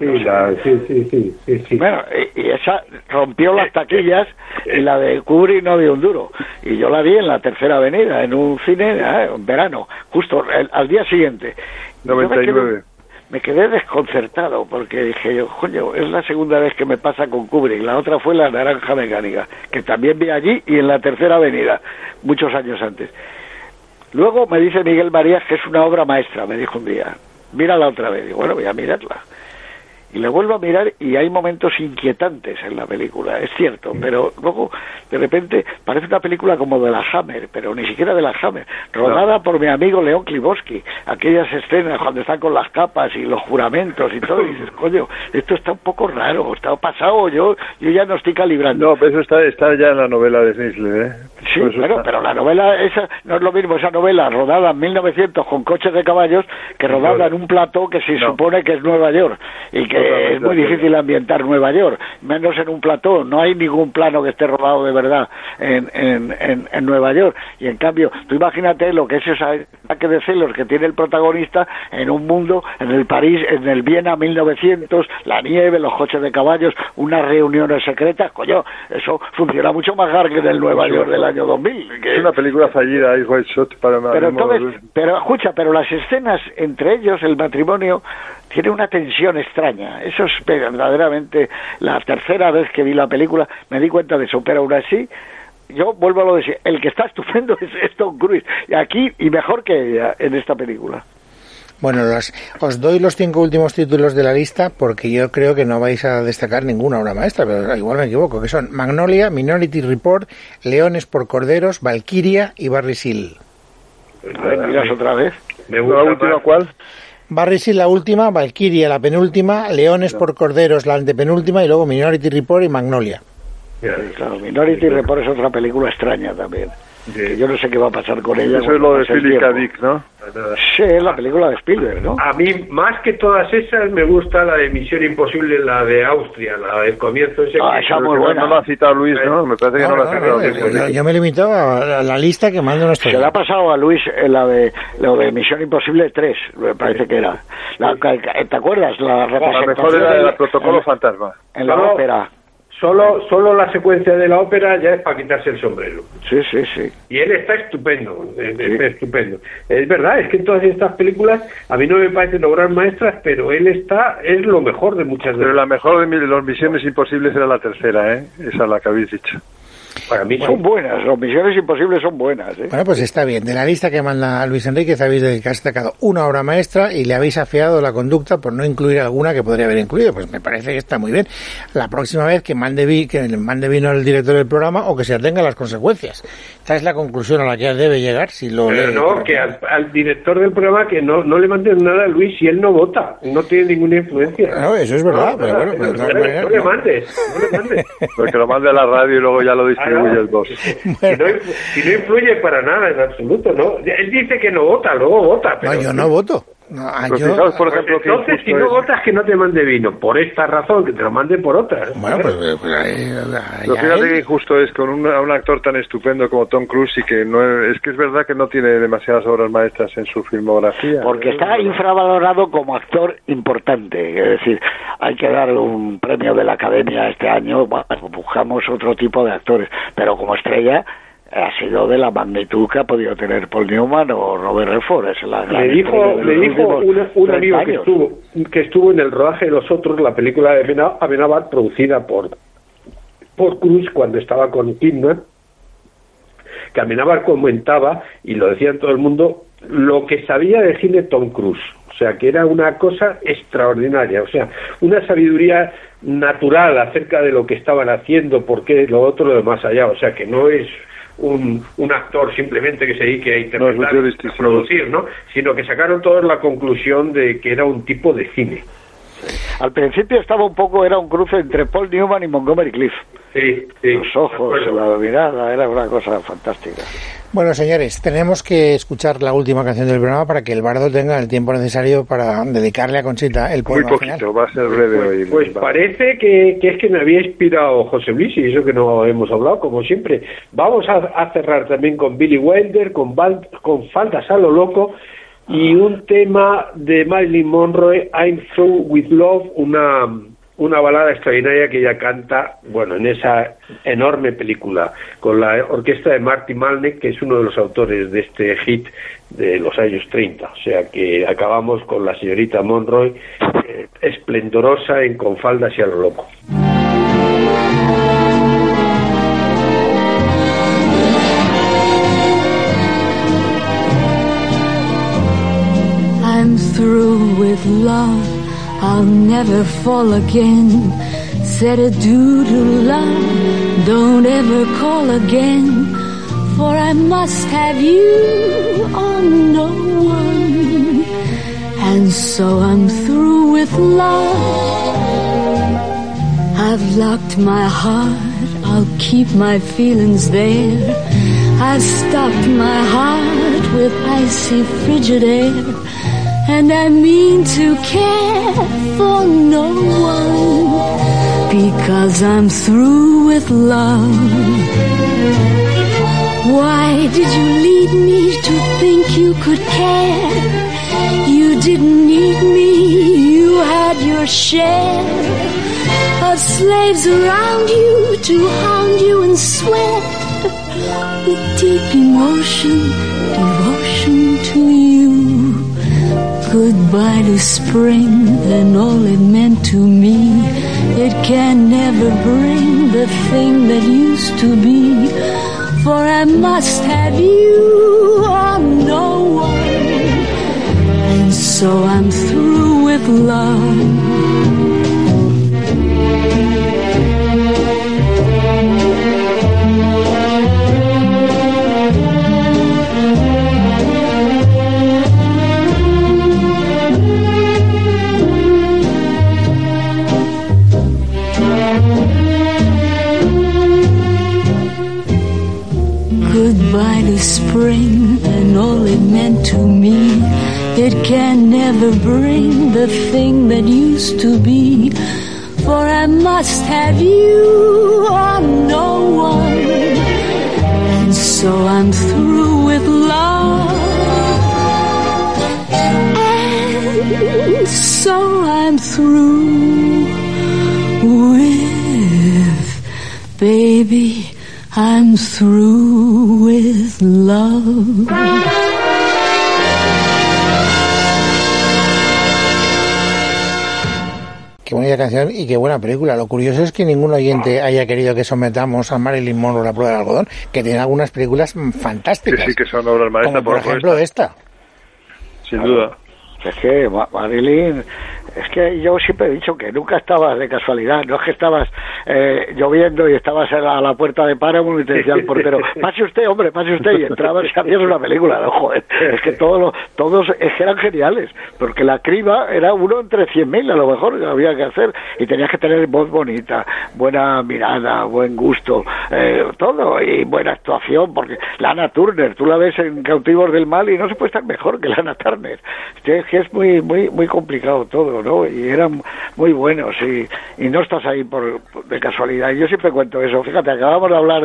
Sí. Bueno, y esa rompió las taquillas y la de Kubrick no dio un duro. Y yo la vi en la Tercera Avenida, en un cine en verano, justo al día siguiente. 99. Me quedé desconcertado porque dije yo, coño, es la segunda vez que me pasa con Kubrick. La otra fue La Naranja Mecánica, que también vi allí y en la Tercera Avenida, muchos años antes. Luego me dice Miguel Marías que es una obra maestra, me dijo un día. Mírala otra vez. Digo, bueno, voy a mirarla. Y la vuelvo a mirar y hay momentos inquietantes en la película, es cierto, pero luego de repente parece una película como de la Hammer, pero ni siquiera de la Hammer, rodada por mi amigo León Klibowski, aquellas escenas cuando están con las capas y los juramentos y todo, y dices, coño, esto está un poco raro, está pasado, yo ya no estoy calibrando. No, pero eso está ya en la novela de Schnitzler, ¿eh? Sí, claro, pero la novela esa no es lo mismo, esa novela rodada en 1900 con coches de caballos que rodada en un plató que se supone que es Nueva York y que es muy difícil ambientar Nueva York, menos en un plató, no hay ningún plano que esté rodado de verdad en Nueva York, y en cambio, tú imagínate lo que es ese ataque de celos que tiene el protagonista en un mundo, en el París, en el Viena 1900, la nieve, los coches de caballos, unas reuniones secretas, coño, eso funciona mucho mejor que en el Nueva York del año 2000. Es una película fallida, Ice White Shot para nada. Pero escucha, pero las escenas entre ellos, el matrimonio, tiene una tensión extrema extraña. Eso es verdaderamente la tercera vez que vi la película, me di cuenta de eso, pero aún así, yo vuelvo a lo de decir, el que está estupendo es Tom Cruise, y aquí, y mejor que ella, en esta película. Bueno, os doy los 5 últimos títulos de la lista porque yo creo que no vais a destacar ninguna obra maestra, pero igual me equivoco, que son Magnolia, Minority Report, Leones por Corderos, Valkyria y Barry Seal. A ver, miras otra vez. ¿La última cuál? Barry Seal la última, Valkyria la penúltima, Leones por Corderos la antepenúltima y luego Minority Report y Magnolia. Claro, Minority Report es otra película extraña también. Sí. Yo no sé qué va a pasar con ella. Eso es lo de Philip K. Dick, ¿no? Sí, es la película de Spielberg, ¿no? A mí, más que todas esas, me gusta la de Misión Imposible, la de Austria, la del comienzo. Esa muy buena. No lo ha citado Luis, ¿no? Me parece que no lo ha citado Luis. Yo me he limitado a la lista que manda nuestro... Se le ha pasado a Luis lo de Misión Imposible 3, me parece que era. ¿Te acuerdas? La mejor era el Protocolo Fantasma. En la ópera. Solo la secuencia de la ópera ya es para quitarse el sombrero. Sí. Y él está estupendo, estupendo. Es verdad, es que en todas estas películas a mí no me parecen obras maestras, pero él es lo mejor de muchas de ellas. Pero la mejor de las Misiones Imposibles era la tercera, ¿eh? Esa es la que habéis dicho. Para mí son buenas, las Misiones Imposibles son buenas, ¿eh? Bueno, pues está bien. De la lista que manda Luis Enríquez habéis destacado una obra maestra y le habéis afeado la conducta por no incluir alguna que podría haber incluido. Pues me parece que está muy bien. La próxima vez que mande vino el director del programa o que se atenga a las consecuencias. Esta es la conclusión a la que debe llegar si lo lee. No, que al director del programa que no le manden nada a Luis si él no vota, no tiene ninguna influencia. No, eso es verdad. No le mandes. Porque lo mande a la radio y luego ya lo distribuye el boss. Bueno. Si no influye para nada en absoluto, ¿no? Él dice que no vota, luego vota. Pero no, yo no voto. No, fijaos, por ejemplo, entonces, si no votas, que no te mande vino. Por esta razón, que te lo mande por otra. Bueno, pues pero fíjate que injusto es con a un actor tan estupendo como Tom Cruise y que es verdad que no tiene demasiadas obras maestras en su filmografía. Porque está infravalorado como actor importante. Es decir, hay que darle un premio de la Academia este año. Bueno, buscamos otro tipo de actores. Pero como estrella... ha sido de la magnitud que ha podido tener Paul Newman o Robert Redford. Le dijo un amigo que estuvo en el rodaje de Los Otros, la película de Amenábar, producida por Cruise cuando estaba con Kidman, que Amenábar comentaba, y lo decía todo el mundo, lo que sabía de cine Tom Cruise. O sea, que era una cosa extraordinaria, o sea, una sabiduría natural acerca de lo que estaban haciendo, porque lo otro, lo de más allá. O sea, que no es un actor simplemente que se dedique a interpretar, a producir, ¿no? Sino que sacaron todos la conclusión de que era un tipo de cine. Al principio era un cruce entre Paul Newman y Montgomery Clift. Sí. Los ojos, la mirada, era una cosa fantástica. Bueno, señores, tenemos que escuchar la última canción del programa para que el bardo tenga el tiempo necesario para dedicarle a Conchita el poema muy poquito, final. Va a ser breve hoy. Pues parece que es que me había inspirado José Luis, y eso que no hemos hablado, como siempre. Vamos a cerrar también con Billy Wilder, con Faldas a lo loco, y un tema de Marilyn Monroe, I'm Through With Love, una balada extraordinaria que ella canta, bueno, en esa enorme película, con la orquesta de Marty Malneck, que es uno de los autores de este hit de los años 30. O sea que acabamos con la señorita Monroe, esplendorosa en Con faldas y a lo loco. I'm through with love, I'll never fall again. Said adieu to love, don't ever call again. For I must have you on no one. And so I'm through with love. I've locked my heart, I'll keep my feelings there. I've stopped my heart with icy frigid air. And I mean to care for no one, because I'm through with love. Why did you lead me to think you could care? You didn't need me, you had your share of slaves around you to hound you and swear with deep emotion, devotion to you. Goodbye to spring and all it meant to me. It can never bring the thing that used to be. For I must have you or no one. And so I'm through with love. Goodbye to spring and all it meant to me. It can never bring the thing that used to be. For I must have you or no one. And so I'm through with love. And so I'm through with, baby, I'm through with love. Qué bonita canción y qué buena película. Lo curioso es que ningún oyente haya querido que sometamos a Marilyn Monroe a la prueba del algodón, que tiene algunas películas fantásticas. Sí, que son obras maestras. Como por ejemplo esta. Sin duda. Es que Marilyn, es que yo siempre he dicho que nunca estabas de casualidad, no es que estabas lloviendo y estabas a la puerta de Paramount y te decía el portero, pase usted, hombre, pase usted, y entrabas y hacías una película, no, joder, es que todos es que eran geniales, porque la criba era uno entre 100.000 a lo mejor que había que hacer, y tenías que tener voz bonita, buena mirada, buen gusto, todo, y buena actuación, porque Lana Turner, tú la ves en Cautivos del Mal y no se puede estar mejor que Lana Turner, es que es muy complicado todo, ¿no? Y eran muy buenos y no estás ahí de casualidad. Yo siempre cuento eso. Fíjate, acabamos de hablar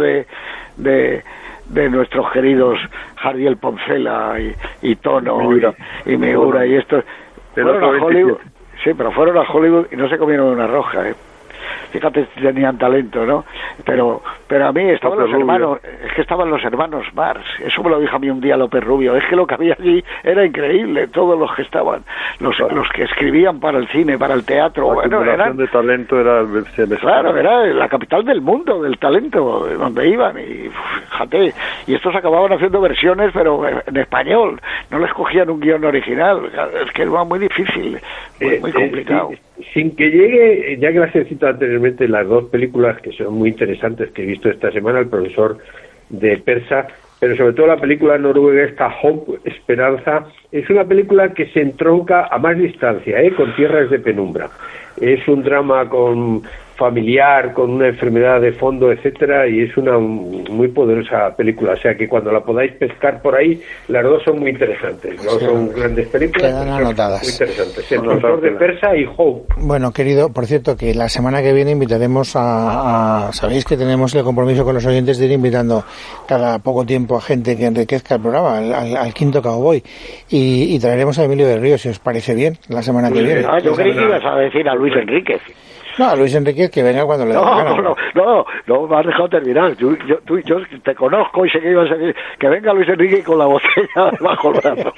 de nuestros queridos Jardiel Poncela y Tono y Miura y estos. Fueron a Hollywood, sí, pero fueron a Hollywood y no se comieron una roja, ¿eh? Fíjate, tenían talento, ¿no? Pero a mí estaban los hermanos, es que estaban los hermanos Marx, eso me lo dijo a mí un día López Rubio, es que lo que había allí era increíble, todos los que estaban, los que escribían para el cine, para el teatro, la acumulación de talento era claro, era la capital del mundo, del talento, donde iban, y fíjate, y estos acababan haciendo versiones, pero en español, no les cogían un guión original, es que era muy difícil, muy complicado. Sin que llegue, ya que las he citado anteriormente, las dos películas que son muy interesantes que he visto esta semana, El profesor de Persa, pero sobre todo la película noruega Hope, Esperanza, es una película que se entronca a más distancia, con Tierras de penumbra. Es un drama familiar, con una enfermedad de fondo, etcétera, y es una muy poderosa película, o sea que cuando la podáis pescar por ahí, las dos son muy interesantes, no son grandes películas, quedan anotadas. Muy interesantes, El profesor de Persa y Hope. Bueno, querido, por cierto, que la semana que viene invitaremos sabéis que tenemos el compromiso con los oyentes de ir invitando cada poco tiempo a gente que enriquezca el programa, al quinto Cowboy, y traeremos a Emilio del Río, si os parece bien, la semana que viene. Yo creí que ibas a decir a Luis Enríquez. No, a Luis Enríquez que venga cuando le dé la gana. No, me has dejado terminar. Yo te conozco y sé que ibas a decir que venga Luis Enrique con la botella bajo el brazo.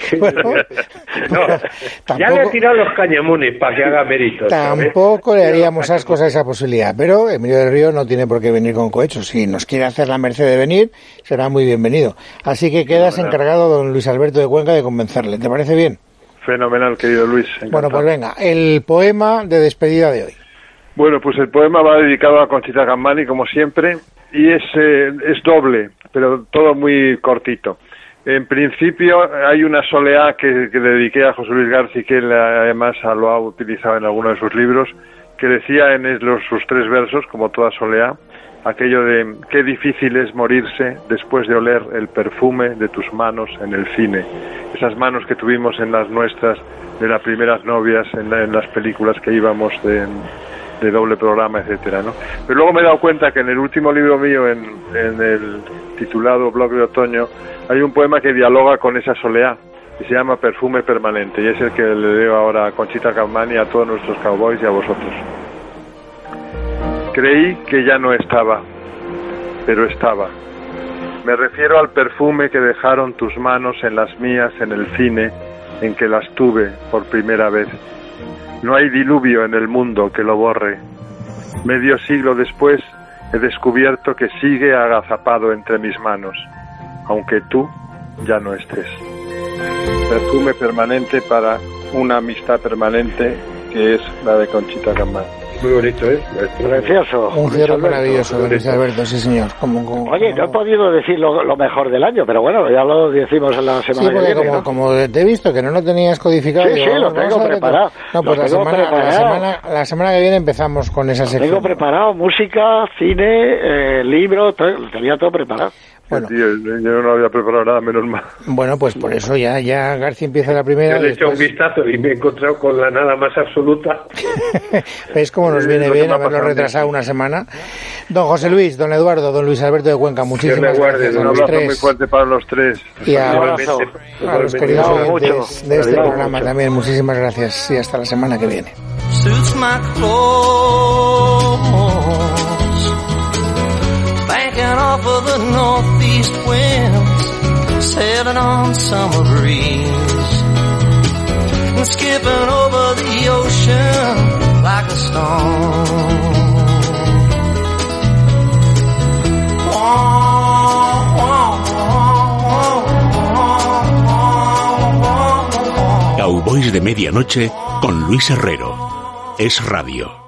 Ya le he tirado los cañamones para que haga méritos. Tampoco le haríamos ascos a esa posibilidad, pero Emilio del Río no tiene por qué venir con cohechos. Si nos quiere hacer la merced de venir, será muy bienvenido. Así que quedas encargado, don Luis Alberto de Cuenca, de convencerle. ¿Te parece bien? Fenomenal, querido Luis. Encantado. Bueno, pues venga, el poema de despedida de hoy. Bueno, pues el poema va dedicado a Conchita Gambani, como siempre, y es doble, pero todo muy cortito. En principio hay una soleá que dediqué a José Luis García, que él además lo ha utilizado en alguno de sus libros, que decía en sus 3 versos, como toda soleá, aquello de qué difícil es morirse después de oler el perfume de tus manos en el cine. Esas manos que tuvimos en las nuestras de las primeras novias, en las películas que íbamos de doble programa, etcétera, ¿no? Pero luego me he dado cuenta que en el último libro mío, en el titulado Blog de Otoño, hay un poema que dialoga con esa soleá, que se llama Perfume Permanente, y es el que le leo ahora a Conchita Gambani, a todos nuestros cowboys y a vosotros. Creí que ya no estaba, pero estaba. Me refiero al perfume que dejaron tus manos en las mías en el cine, en que las tuve por primera vez. No hay diluvio en el mundo que lo borre. Medio siglo después he descubierto que sigue agazapado entre mis manos, aunque tú ya no estés. Perfume permanente para una amistad permanente, que es la de Conchita Campbell. Muy bonito, ¿eh? Precioso. Un cierre maravilloso, don Luis Alberto, sí señor. Oye, no he podido decir lo mejor del año, pero bueno, ya lo decimos en la semana que viene, ¿no? Como te he visto que no lo tenías codificado. Sí, lo tengo preparado. No, pues la semana que viene empezamos con esa sección. Tengo preparado música, cine, libro, tenía todo preparado. Bueno, tío, yo no había preparado nada, menos mal. Bueno, pues por eso ya García empieza la primera. Yo le he hecho un vistazo y me he encontrado con la nada más absoluta. ¿Veis cómo nos viene bien haberlo retrasado una semana? Don José Luis, don Eduardo, don Luis Alberto de Cuenca, muchísimas gracias a un los abrazo tres. muy fuerte para los tres. Y a los queridos oyentes de este programa también, muchísimas gracias y hasta la semana que viene. Banking off of the northeast winds, sailing on summer breeze, and skipping over the ocean like a stone. Cowboys de Medianoche con Luis Herrero. Es Radio.